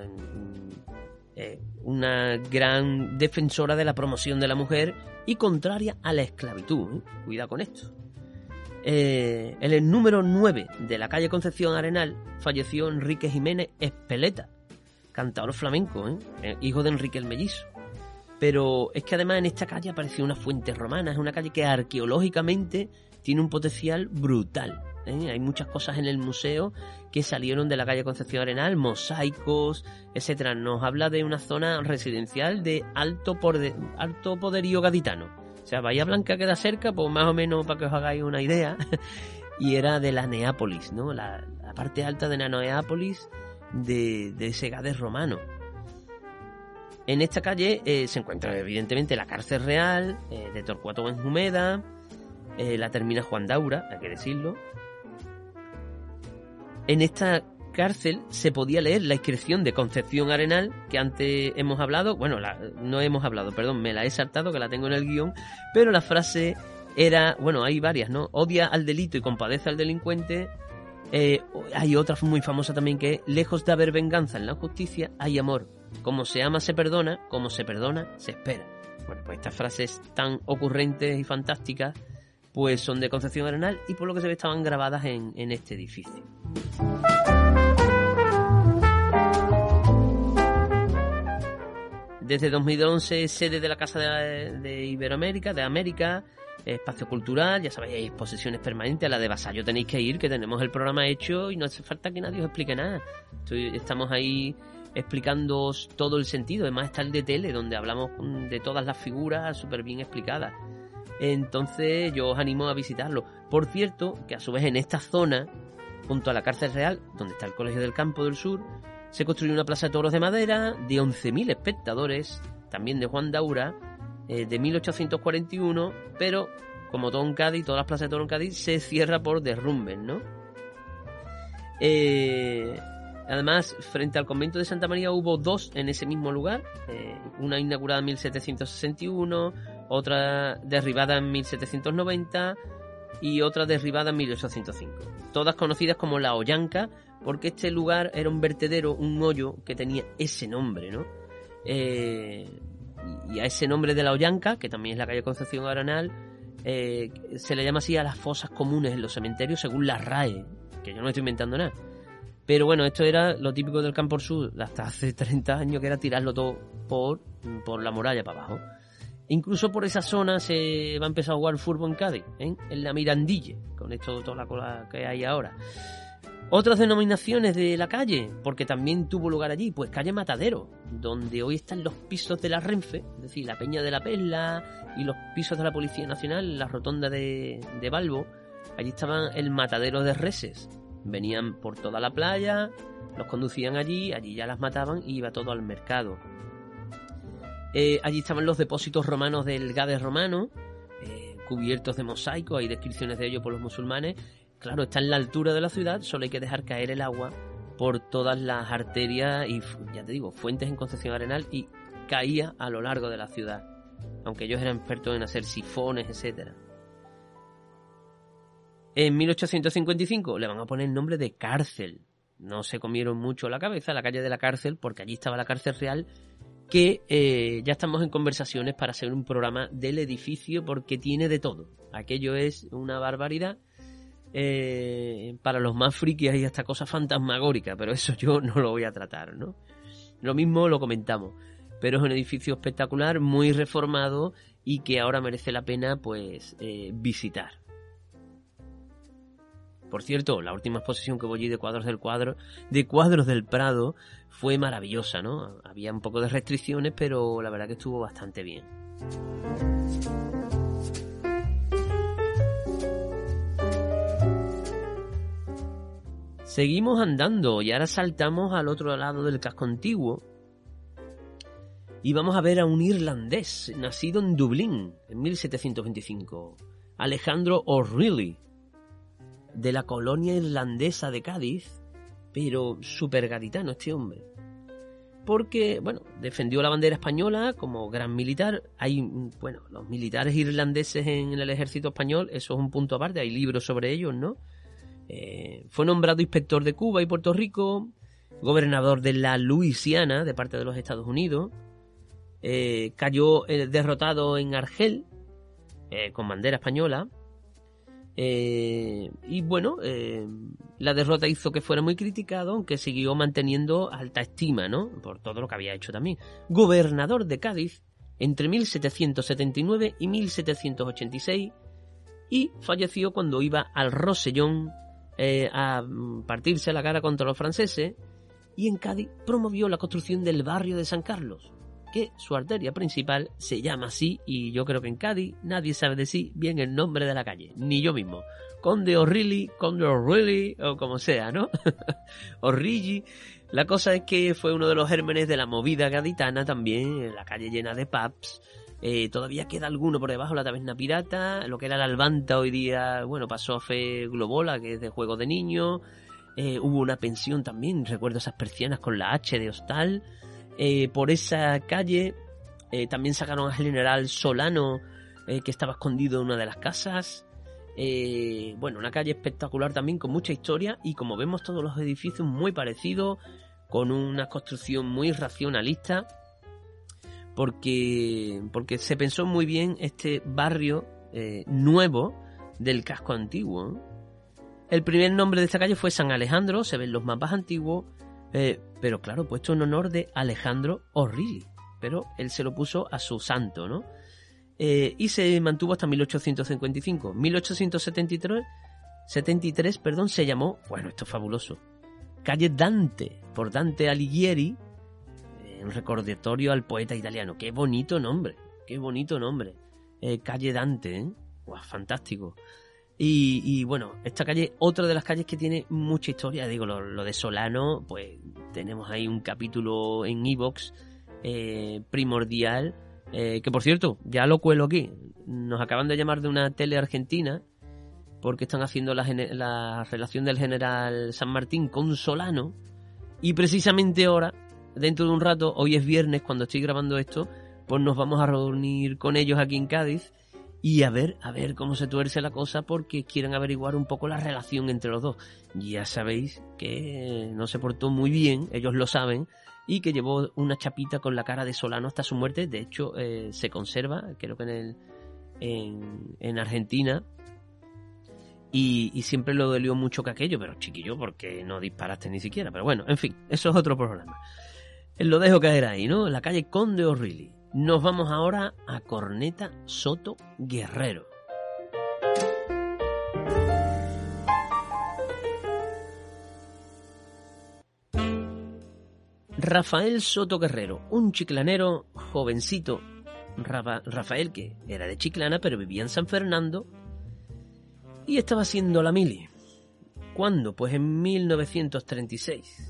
una gran defensora de la promoción de la mujer y contraria a la esclavitud. Cuidado con esto. En el número 9 de la calle Concepción Arenal falleció Enrique Jiménez Espeleta, cantador flamenco, hijo de Enrique el Mellizo. Pero es que además en esta calle apareció una fuente romana, es una calle que arqueológicamente tiene un potencial brutal. Hay muchas cosas en el museo que salieron de la calle Concepción Arenal, mosaicos, etcétera. Nos habla de una zona residencial de alto poderío gaditano. O sea, Bahía Blanca queda cerca, pues más o menos para que os hagáis una idea. Y era de la Neápolis, ¿no? La parte alta de la Neápolis de ese Gades romano. En esta calle se encuentra evidentemente la cárcel real de Torcuato Benjumeda, la termina Juan Daura, hay que decirlo. En esta cárcel se podía leer la inscripción de Concepción Arenal, que antes hemos hablado, me la he saltado, que la tengo en el guión, pero la frase era, hay varias, ¿no? Odia al delito y compadece al delincuente. Hay otra muy famosa también que es, lejos de haber venganza en la justicia, hay amor. Como se ama se perdona, como se perdona se espera. Bueno, pues estas frases tan ocurrentes y fantásticas pues son de Concepción Arenal y por lo que se ve estaban grabadas en este edificio. Desde 2011 es sede de la Casa de Iberoamérica, de América, espacio cultural, ya sabéis, hay exposiciones permanentes, a la de Vasallo tenéis que ir, que tenemos el programa hecho y no hace falta que nadie os explique nada. Estamos ahí explicándoos todo el sentido, además está el de tele, donde hablamos de todas las figuras súper bien explicadas. Entonces yo os animo a visitarlo. Por cierto, que a su vez en esta zona, junto a la cárcel real, donde está el Colegio del Campo del Sur, se construyó una plaza de toros de madera de 11.000 espectadores, también de Juan Daura, de 1841, pero como todo en Cádiz, todas las plazas de toros en Cádiz, se cierra por derrumbes, ¿no? Además, frente al convento de Santa María hubo dos en ese mismo lugar, una inaugurada en 1761, otra derribada en 1790 y otra derribada en 1805. Todas conocidas como La Ollanca, porque este lugar era un vertedero, un hoyo que tenía ese nombre, ¿no? Y a ese nombre de La Ollanca, que también es la calle Concepción Arenal, se le llama así a las fosas comunes en los cementerios según la RAE, que yo no me estoy inventando nada. Pero bueno, esto era lo típico del Campo Sur hasta hace 30 años, que era tirarlo todo por la muralla para abajo. Incluso por esa zona se va a empezar a jugar fútbol en Cádiz, en la Mirandille, con esto toda la cola que hay ahora. Otras denominaciones de la calle, porque también tuvo lugar allí, pues calle Matadero, donde hoy están los pisos de la Renfe, es decir, la Peña de la Perla y los pisos de la Policía Nacional, la rotonda de Balbo. Allí estaban el matadero de reses. Venían por toda la playa, los conducían allí ya las mataban y iba todo al mercado. Allí estaban los depósitos romanos del Gades romano, cubiertos de mosaico, hay descripciones de ello por los musulmanes. Claro, está en la altura de la ciudad, solo hay que dejar caer el agua por todas las arterias y, ya te digo, fuentes en Concepción Arenal, y caía a lo largo de la ciudad, aunque ellos eran expertos en hacer sifones, etcétera. En 1855 le van a poner el nombre de cárcel. No se comieron mucho la cabeza, la calle de la cárcel, porque allí estaba la cárcel real, que ya estamos en conversaciones para hacer un programa del edificio, porque tiene de todo. Aquello es una barbaridad. Para los más frikis hay hasta cosas fantasmagóricas, pero eso yo no lo voy a tratar, ¿no? Lo mismo lo comentamos, pero es un edificio espectacular, muy reformado y que ahora merece la pena pues visitar. Por cierto, la última exposición que voy de cuadros del Prado fue maravillosa, ¿no? Había un poco de restricciones, pero la verdad que estuvo bastante bien. Seguimos andando y ahora saltamos al otro lado del casco antiguo y vamos a ver a un irlandés nacido en Dublín en 1725, Alejandro O'Reilly, de la colonia irlandesa de Cádiz, pero súper gaditano este hombre, porque, defendió la bandera española como gran militar. Los militares irlandeses en el ejército español, eso es un punto aparte, hay libros sobre ellos, ¿no? Fue nombrado inspector de Cuba y Puerto Rico, gobernador de la Luisiana de parte de los Estados Unidos, cayó derrotado en Argel con bandera española, Y bueno, la derrota hizo que fuera muy criticado, aunque siguió manteniendo alta estima, ¿no? Por todo lo que había hecho también. Gobernador de Cádiz entre 1779 y 1786, y falleció cuando iba al Rosellón a partirse la cara contra los franceses, y en Cádiz promovió la construcción del barrio de San Carlos, que su arteria principal se llama así, y yo creo que en Cádiz nadie sabe decir bien el nombre de la calle, ni yo mismo. Conde O'Reilly, o como sea, ¿no? O'Reilly. La cosa es que fue uno de los gérmenes de la movida gaditana también, la calle llena de pubs. Todavía queda alguno por debajo, la Taberna Pirata, lo que era la Albanta hoy día, bueno, pasó a Fe Globola, que es de juego de niños. Hubo una pensión también, recuerdo esas persianas con la H de hostal. Por esa calle también sacaron al general Solano, que estaba escondido en una de las casas. Bueno, una calle espectacular también, con mucha historia, y como vemos todos los edificios muy parecidos, con una construcción muy racionalista, porque se pensó muy bien este barrio nuevo del casco antiguo. El primer nombre de esta calle fue San Alejandro, se ven los mapas antiguos, pero claro, puesto en honor de Alejandro O'Reilly, pero él se lo puso a su santo, ¿no? Y se mantuvo hasta 1855. 1873, se llamó, bueno, esto es fabuloso, calle Dante, por Dante Alighieri, un recordatorio al poeta italiano. Qué bonito nombre, calle Dante, ¿eh? Wow, fantástico. Y bueno, esta calle, otra de las calles que tiene mucha historia, digo, lo de Solano, pues tenemos ahí un capítulo en iVoox primordial, que por cierto, ya lo cuelo aquí, nos acaban de llamar de una tele argentina, porque están haciendo la relación del general San Martín con Solano, y precisamente ahora, dentro de un rato, hoy es viernes cuando estoy grabando esto, pues nos vamos a reunir con ellos aquí en Cádiz, y a ver cómo se tuerce la cosa, porque quieren averiguar un poco la relación entre los dos. Ya sabéis que no se portó muy bien, ellos lo saben, y que llevó una chapita con la cara de Solano hasta su muerte. De hecho, se conserva, creo que en Argentina, y siempre lo dolió mucho que aquello, pero chiquillo, porque no disparaste ni siquiera. Pero bueno, en fin, eso es otro programa. Lo dejo caer ahí, ¿no? En la calle Conde O'Reilly. Nos vamos ahora a Corneta Soto Guerrero. Rafael Soto Guerrero, un chiclanero jovencito. Rafael, que era de Chiclana, pero vivía en San Fernando y estaba haciendo la mili. ¿Cuándo? Pues en 1936.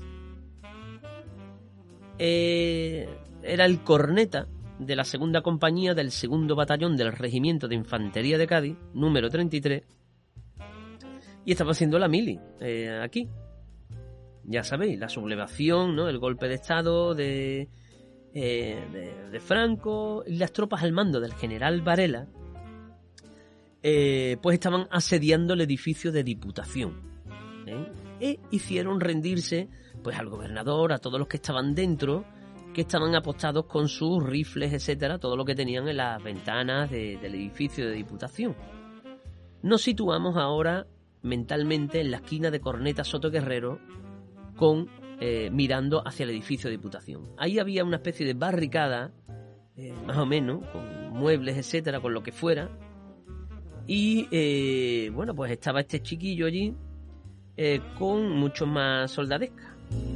Era el corneta de la segunda compañía del segundo batallón del Regimiento de Infantería de Cádiz, número 33, y estaba haciendo la mili aquí. Ya sabéis, la sublevación, ¿no? El golpe de estado de Franco, y las tropas al mando del general Varela, pues estaban asediando el edificio de Diputación, e hicieron rendirse pues al gobernador, a todos los que estaban dentro, que estaban apostados con sus rifles, etcétera, todo lo que tenían en las ventanas del edificio de Diputación. Nos situamos ahora mentalmente en la esquina de Corneta Soto Guerrero, mirando hacia el edificio de Diputación. Ahí había una especie de barricada, más o menos, con muebles, etcétera, con lo que fuera. Y bueno, pues estaba este chiquillo allí con mucho más soldadesca.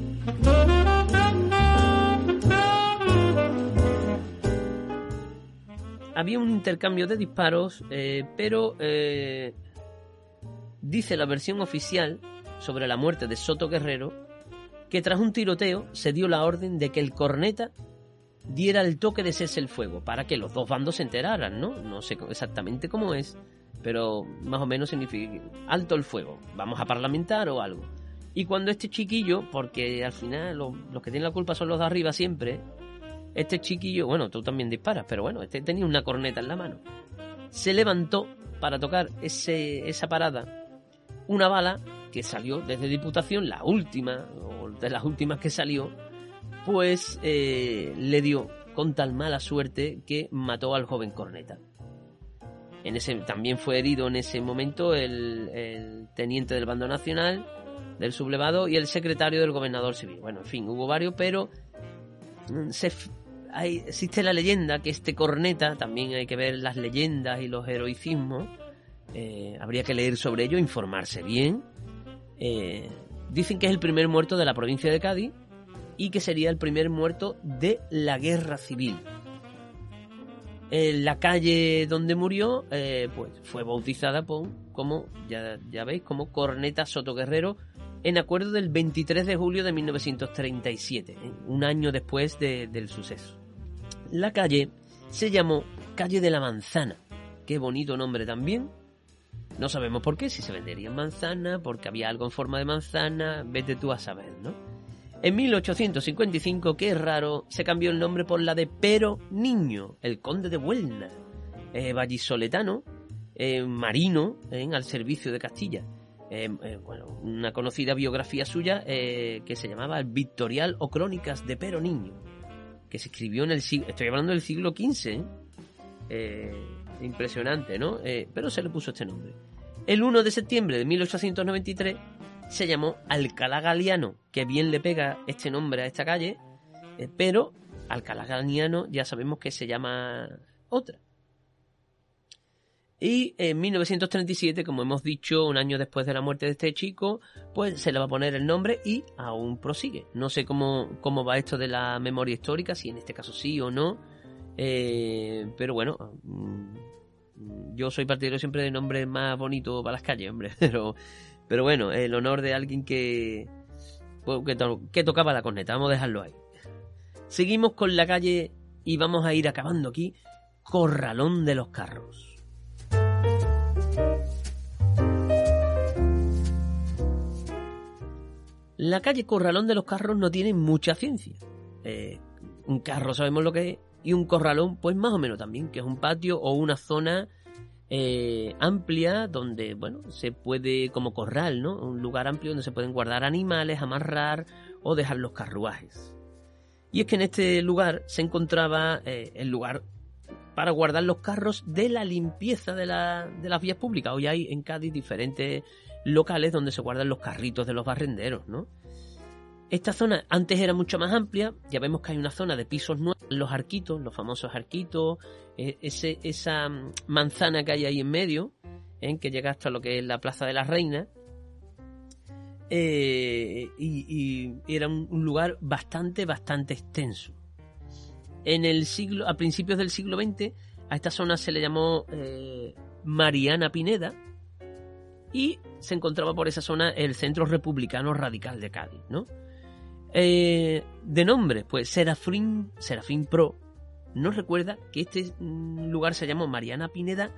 Había un intercambio de disparos, pero dice la versión oficial sobre la muerte de Soto Guerrero que tras un tiroteo se dio la orden de que el corneta diera el toque de cese el fuego para que los dos bandos se enteraran, ¿no? No sé exactamente cómo es, pero más o menos significa alto el fuego, vamos a parlamentar o algo. Y cuando este chiquillo, porque al final los que tienen la culpa son los de arriba siempre, este chiquillo, bueno, tú también disparas, pero bueno, este tenía una corneta en la mano, se levantó para tocar esa parada. Una bala que salió desde Diputación, la última, o de las últimas que salió, pues le dio con tal mala suerte que mató al joven corneta. También fue herido en ese momento el teniente del bando nacional, del sublevado, y el secretario del gobernador civil. Bueno, en fin, hubo varios, pero existe la leyenda que este corneta, también hay que ver las leyendas y los heroicismos, habría que leer sobre ello, informarse bien. Dicen que es el primer muerto de la provincia de Cádiz y que sería el primer muerto de la guerra civil. La calle donde murió pues fue bautizada como ya veis, como Corneta Sotoguerrero, en acuerdo del 23 de julio de 1937, un año después del suceso. La calle se llamó Calle de la Manzana. Qué bonito nombre también. No sabemos por qué, si se venderían manzana, porque había algo en forma de manzana, vete tú a saber, ¿no? En 1855, qué raro, se cambió el nombre por la de Pero Niño, el conde de Buelna, vallisoletano, marino, al servicio de Castilla. Una conocida biografía suya que se llamaba El Victorial o Crónicas de Pero Niño, que se escribió en el siglo, estoy hablando del siglo XV, impresionante, ¿no? Pero se le puso este nombre. El 1 de septiembre de 1893 se llamó Alcalá Galiano, que bien le pega este nombre a esta calle, pero Alcalá Galiano ya sabemos que se llama otra. Y en 1937, como hemos dicho, un año después de la muerte de este chico, pues se le va a poner el nombre y aún prosigue. No sé cómo va esto de la memoria histórica, si en este caso sí o no, pero bueno, yo soy partidario siempre de nombres más bonitos para las calles, hombre, pero bueno, el honor de alguien que tocaba la corneta, vamos a dejarlo ahí. Seguimos con la calle y vamos a ir acabando aquí, Corralón de los Carros. La calle Corralón de los Carros no tiene mucha ciencia. Un carro sabemos lo que es, y un corralón pues más o menos también, que es un patio o una zona amplia donde, bueno, se puede, como corral, ¿no? Un lugar amplio donde se pueden guardar animales, amarrar o dejar los carruajes. Y es que en este lugar se encontraba el lugar para guardar los carros de la limpieza de las vías públicas. Hoy hay en Cádiz diferentes locales donde se guardan los carritos de los barrenderos, ¿no? Esta zona antes era mucho más amplia, ya vemos que hay una zona de pisos nuevos, los arquitos, los famosos arquitos, esa manzana que hay ahí en medio, que llega hasta lo que es la Plaza de la Reina, y era un lugar bastante extenso. A principios del siglo XX, a esta zona se le llamó Mariana Pineda, y se encontraba por esa zona el Centro Republicano Radical de Cádiz, ¿no? De nombre, pues Serafín Pro nos recuerda que este lugar se llamó Mariana Pineda.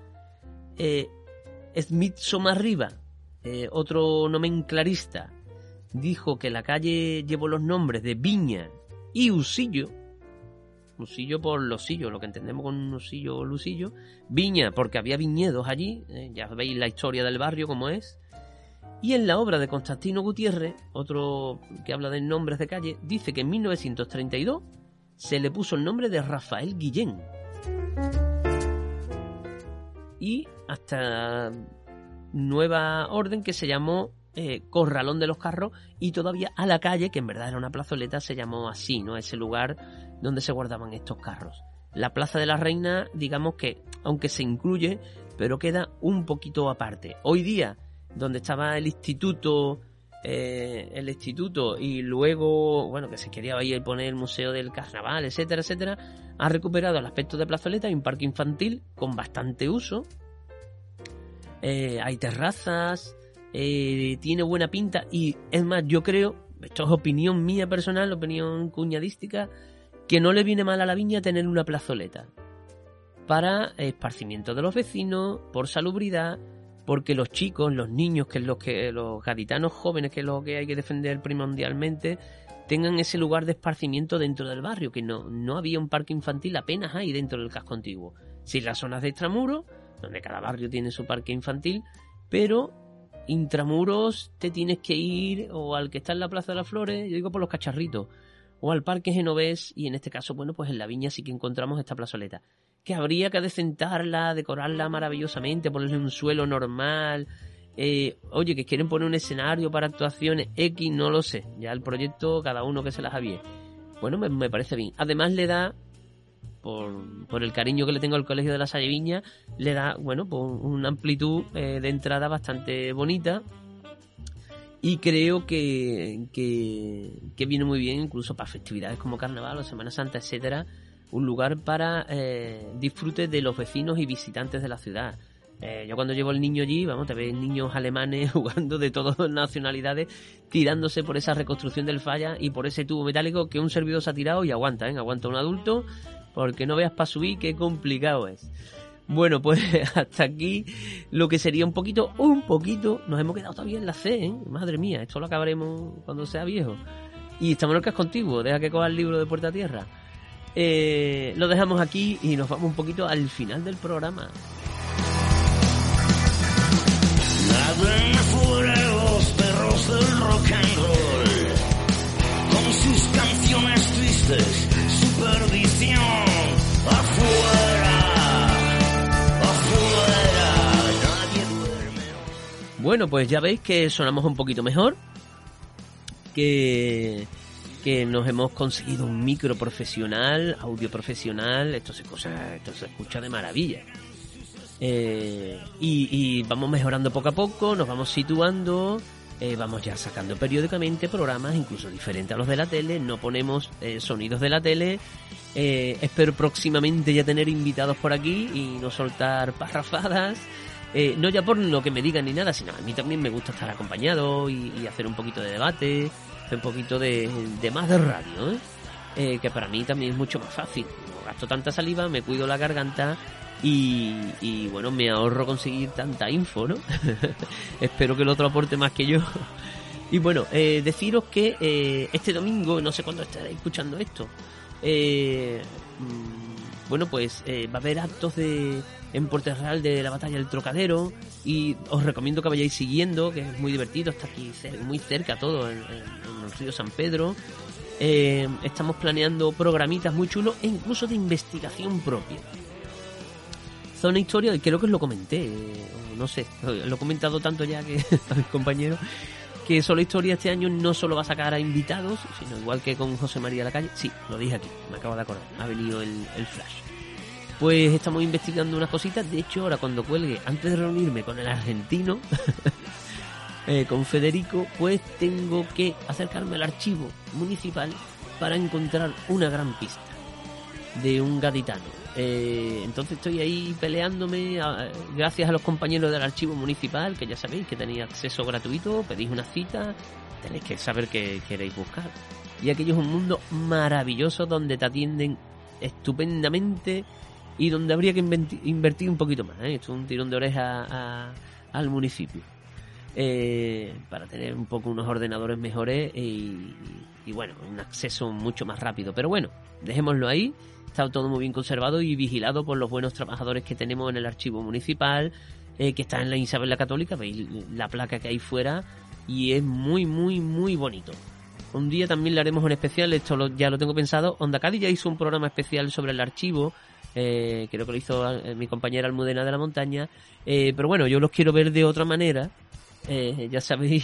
Smith Somarriba, otro nomenclarista, dijo que la calle llevó los nombres de Viña y Usillo por losillo, lo que entendemos con un usillo o lusillo. Viña porque había viñedos allí, ya veis la historia del barrio como es. Y en la obra de Constantino Gutiérrez, otro que habla de nombres de calle, dice que en 1932 se le puso el nombre de Rafael Guillén. Y hasta nueva orden que se llamó Corralón de los Carros, y todavía a la calle, que en verdad era una plazoleta, se llamó así, ¿no? Ese lugar donde se guardaban estos carros. La Plaza de la Reina, digamos que, aunque se incluye, pero queda un poquito aparte. Hoy día, donde estaba el instituto y luego, bueno, que se quería ahí poner el Museo del Carnaval, etcétera, etcétera, ha recuperado el aspecto de plazoleta. Hay un parque infantil con bastante uso, hay terrazas, tiene buena pinta, y es más, yo creo, esto es opinión mía personal, opinión cuñadística, que no le viene mal a la Viña tener una plazoleta para esparcimiento de los vecinos, por salubridad, porque los chicos, los niños, que es los gaditanos jóvenes, que es lo que hay que defender primordialmente, tengan ese lugar de esparcimiento dentro del barrio, que no había un parque infantil, apenas hay dentro del casco antiguo. Sí, las zonas de extramuros, donde cada barrio tiene su parque infantil, pero intramuros te tienes que ir o al que está en la Plaza de las Flores, yo digo por los Cacharritos, o al Parque Genovés, y en este caso, bueno, pues en la Viña sí que encontramos esta plazoleta. que habría que adecentarla, decorarla maravillosamente, ponerle un suelo normal. Oye, que quieren poner un escenario para actuaciones X, no lo sé. Ya el proyecto, cada uno que se las avie. Bueno, me parece bien. Además le da, por el cariño que le tengo al Colegio de la Salle Viña, le da, bueno, pues una amplitud de entrada bastante bonita. Y creo que viene muy bien incluso para festividades como Carnaval o Semana Santa, etcétera. Un lugar para disfrute de los vecinos y visitantes de la ciudad. Yo cuando llevo al niño allí, vamos, te ves niños alemanes jugando de todas las nacionalidades, tirándose por esa reconstrucción del falla y por ese tubo metálico que un servidor se ha tirado y aguanta, aguanta un adulto, porque no veas para subir qué complicado es. Bueno, pues hasta aquí lo que sería un poquito, nos hemos quedado todavía en la C, madre mía, esto lo acabaremos cuando sea viejo. Y estamos en el casco antiguo, deja que coja el libro de Puerta a Tierra. Lo dejamos aquí y nos vamos un poquito al final del programa. Ladran afuera los perros del rock and roll, con sus canciones tristes, su perdición. Afuera, nadie duerme. Bueno, pues ya veis que sonamos un poquito mejor, que nos hemos conseguido un micro profesional, audio profesional, esto se escucha de maravilla. Y vamos mejorando poco a poco, nos vamos situando, vamos ya sacando periódicamente programas incluso diferentes a los de la tele, no ponemos sonidos de la tele. Espero próximamente ya tener invitados por aquí y no soltar parrafadas, no ya por lo que me digan ni nada, sino a mí también me gusta estar acompañado y hacer un poquito de debate, hacer un poquito de más de radio, que para mí también es mucho más fácil. No gasto tanta saliva, me cuido la garganta y bueno, me ahorro conseguir tanta info, ¿no? Espero que el otro aporte más que yo. Y bueno, deciros que este domingo, no sé cuándo estaréis escuchando esto, bueno, pues va a haber actos en Puerto Real de la Batalla del Trocadero y os recomiendo que vayáis siguiendo, que es muy divertido, está aquí muy cerca todo, en el río San Pedro. Estamos planeando programitas muy chulos e incluso de investigación propia. Zona Historia, y creo que os lo comenté, no sé, lo he comentado tanto ya que a mis compañeros, que Zona Historia este año no solo va a sacar a invitados, sino igual que con José María Lacalle, sí, lo dije aquí, me acabo de acordar, ha venido el flash. Pues estamos investigando unas cositas, de hecho ahora cuando cuelgue, antes de reunirme con el argentino, con Federico, pues tengo que acercarme al archivo municipal para encontrar una gran pista de un gaditano. Entonces estoy ahí peleándome, gracias a los compañeros del archivo municipal, que ya sabéis que tenéis acceso gratuito, pedís una cita, tenéis que saber qué queréis buscar. Y aquello es un mundo maravilloso donde te atienden estupendamente y donde habría que invertir un poquito más, Esto es un tirón de oreja al municipio, para tener un poco unos ordenadores mejores y bueno, un acceso mucho más rápido. Pero bueno, dejémoslo ahí. Está todo muy bien conservado y vigilado por los buenos trabajadores que tenemos en el archivo municipal, que está en la Isabel la Católica. Veis la placa que hay fuera y es muy, muy, muy bonito. Un día también le haremos un especial, ya lo tengo pensado. Onda Cádiz ya hizo un programa especial sobre el archivo, creo que lo hizo mi compañera Almudena de la Montaña, pero bueno, yo los quiero ver de otra manera, ya sabéis.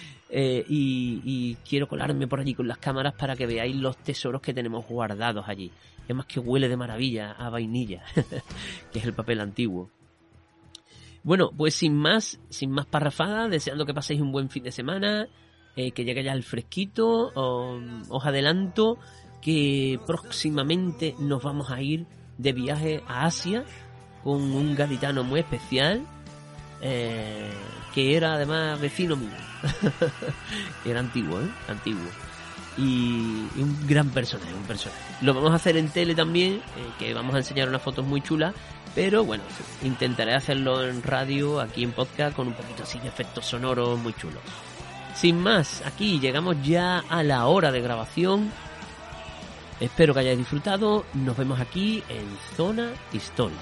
Y quiero colarme por allí con las cámaras para que veáis los tesoros que tenemos guardados allí. Es más que huele de maravilla a vainilla, que es el papel antiguo. Bueno, pues sin más parrafada, deseando que paséis un buen fin de semana, que llegue ya el fresquito. Os adelanto que próximamente nos vamos a ir de viaje a Asia con un gaditano muy especial, que era además vecino mío. Era antiguo, antiguo. Y un gran personaje, Lo vamos a hacer en tele también, que vamos a enseñar unas fotos muy chulas, pero bueno, intentaré hacerlo en radio, aquí en podcast, con un poquito así de efectos sonoros muy chulos. Sin más, aquí llegamos ya a la hora de grabación. Espero que hayáis disfrutado. Nos vemos aquí en Zona Historia.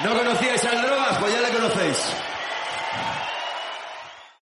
¿No conocíais al Droga?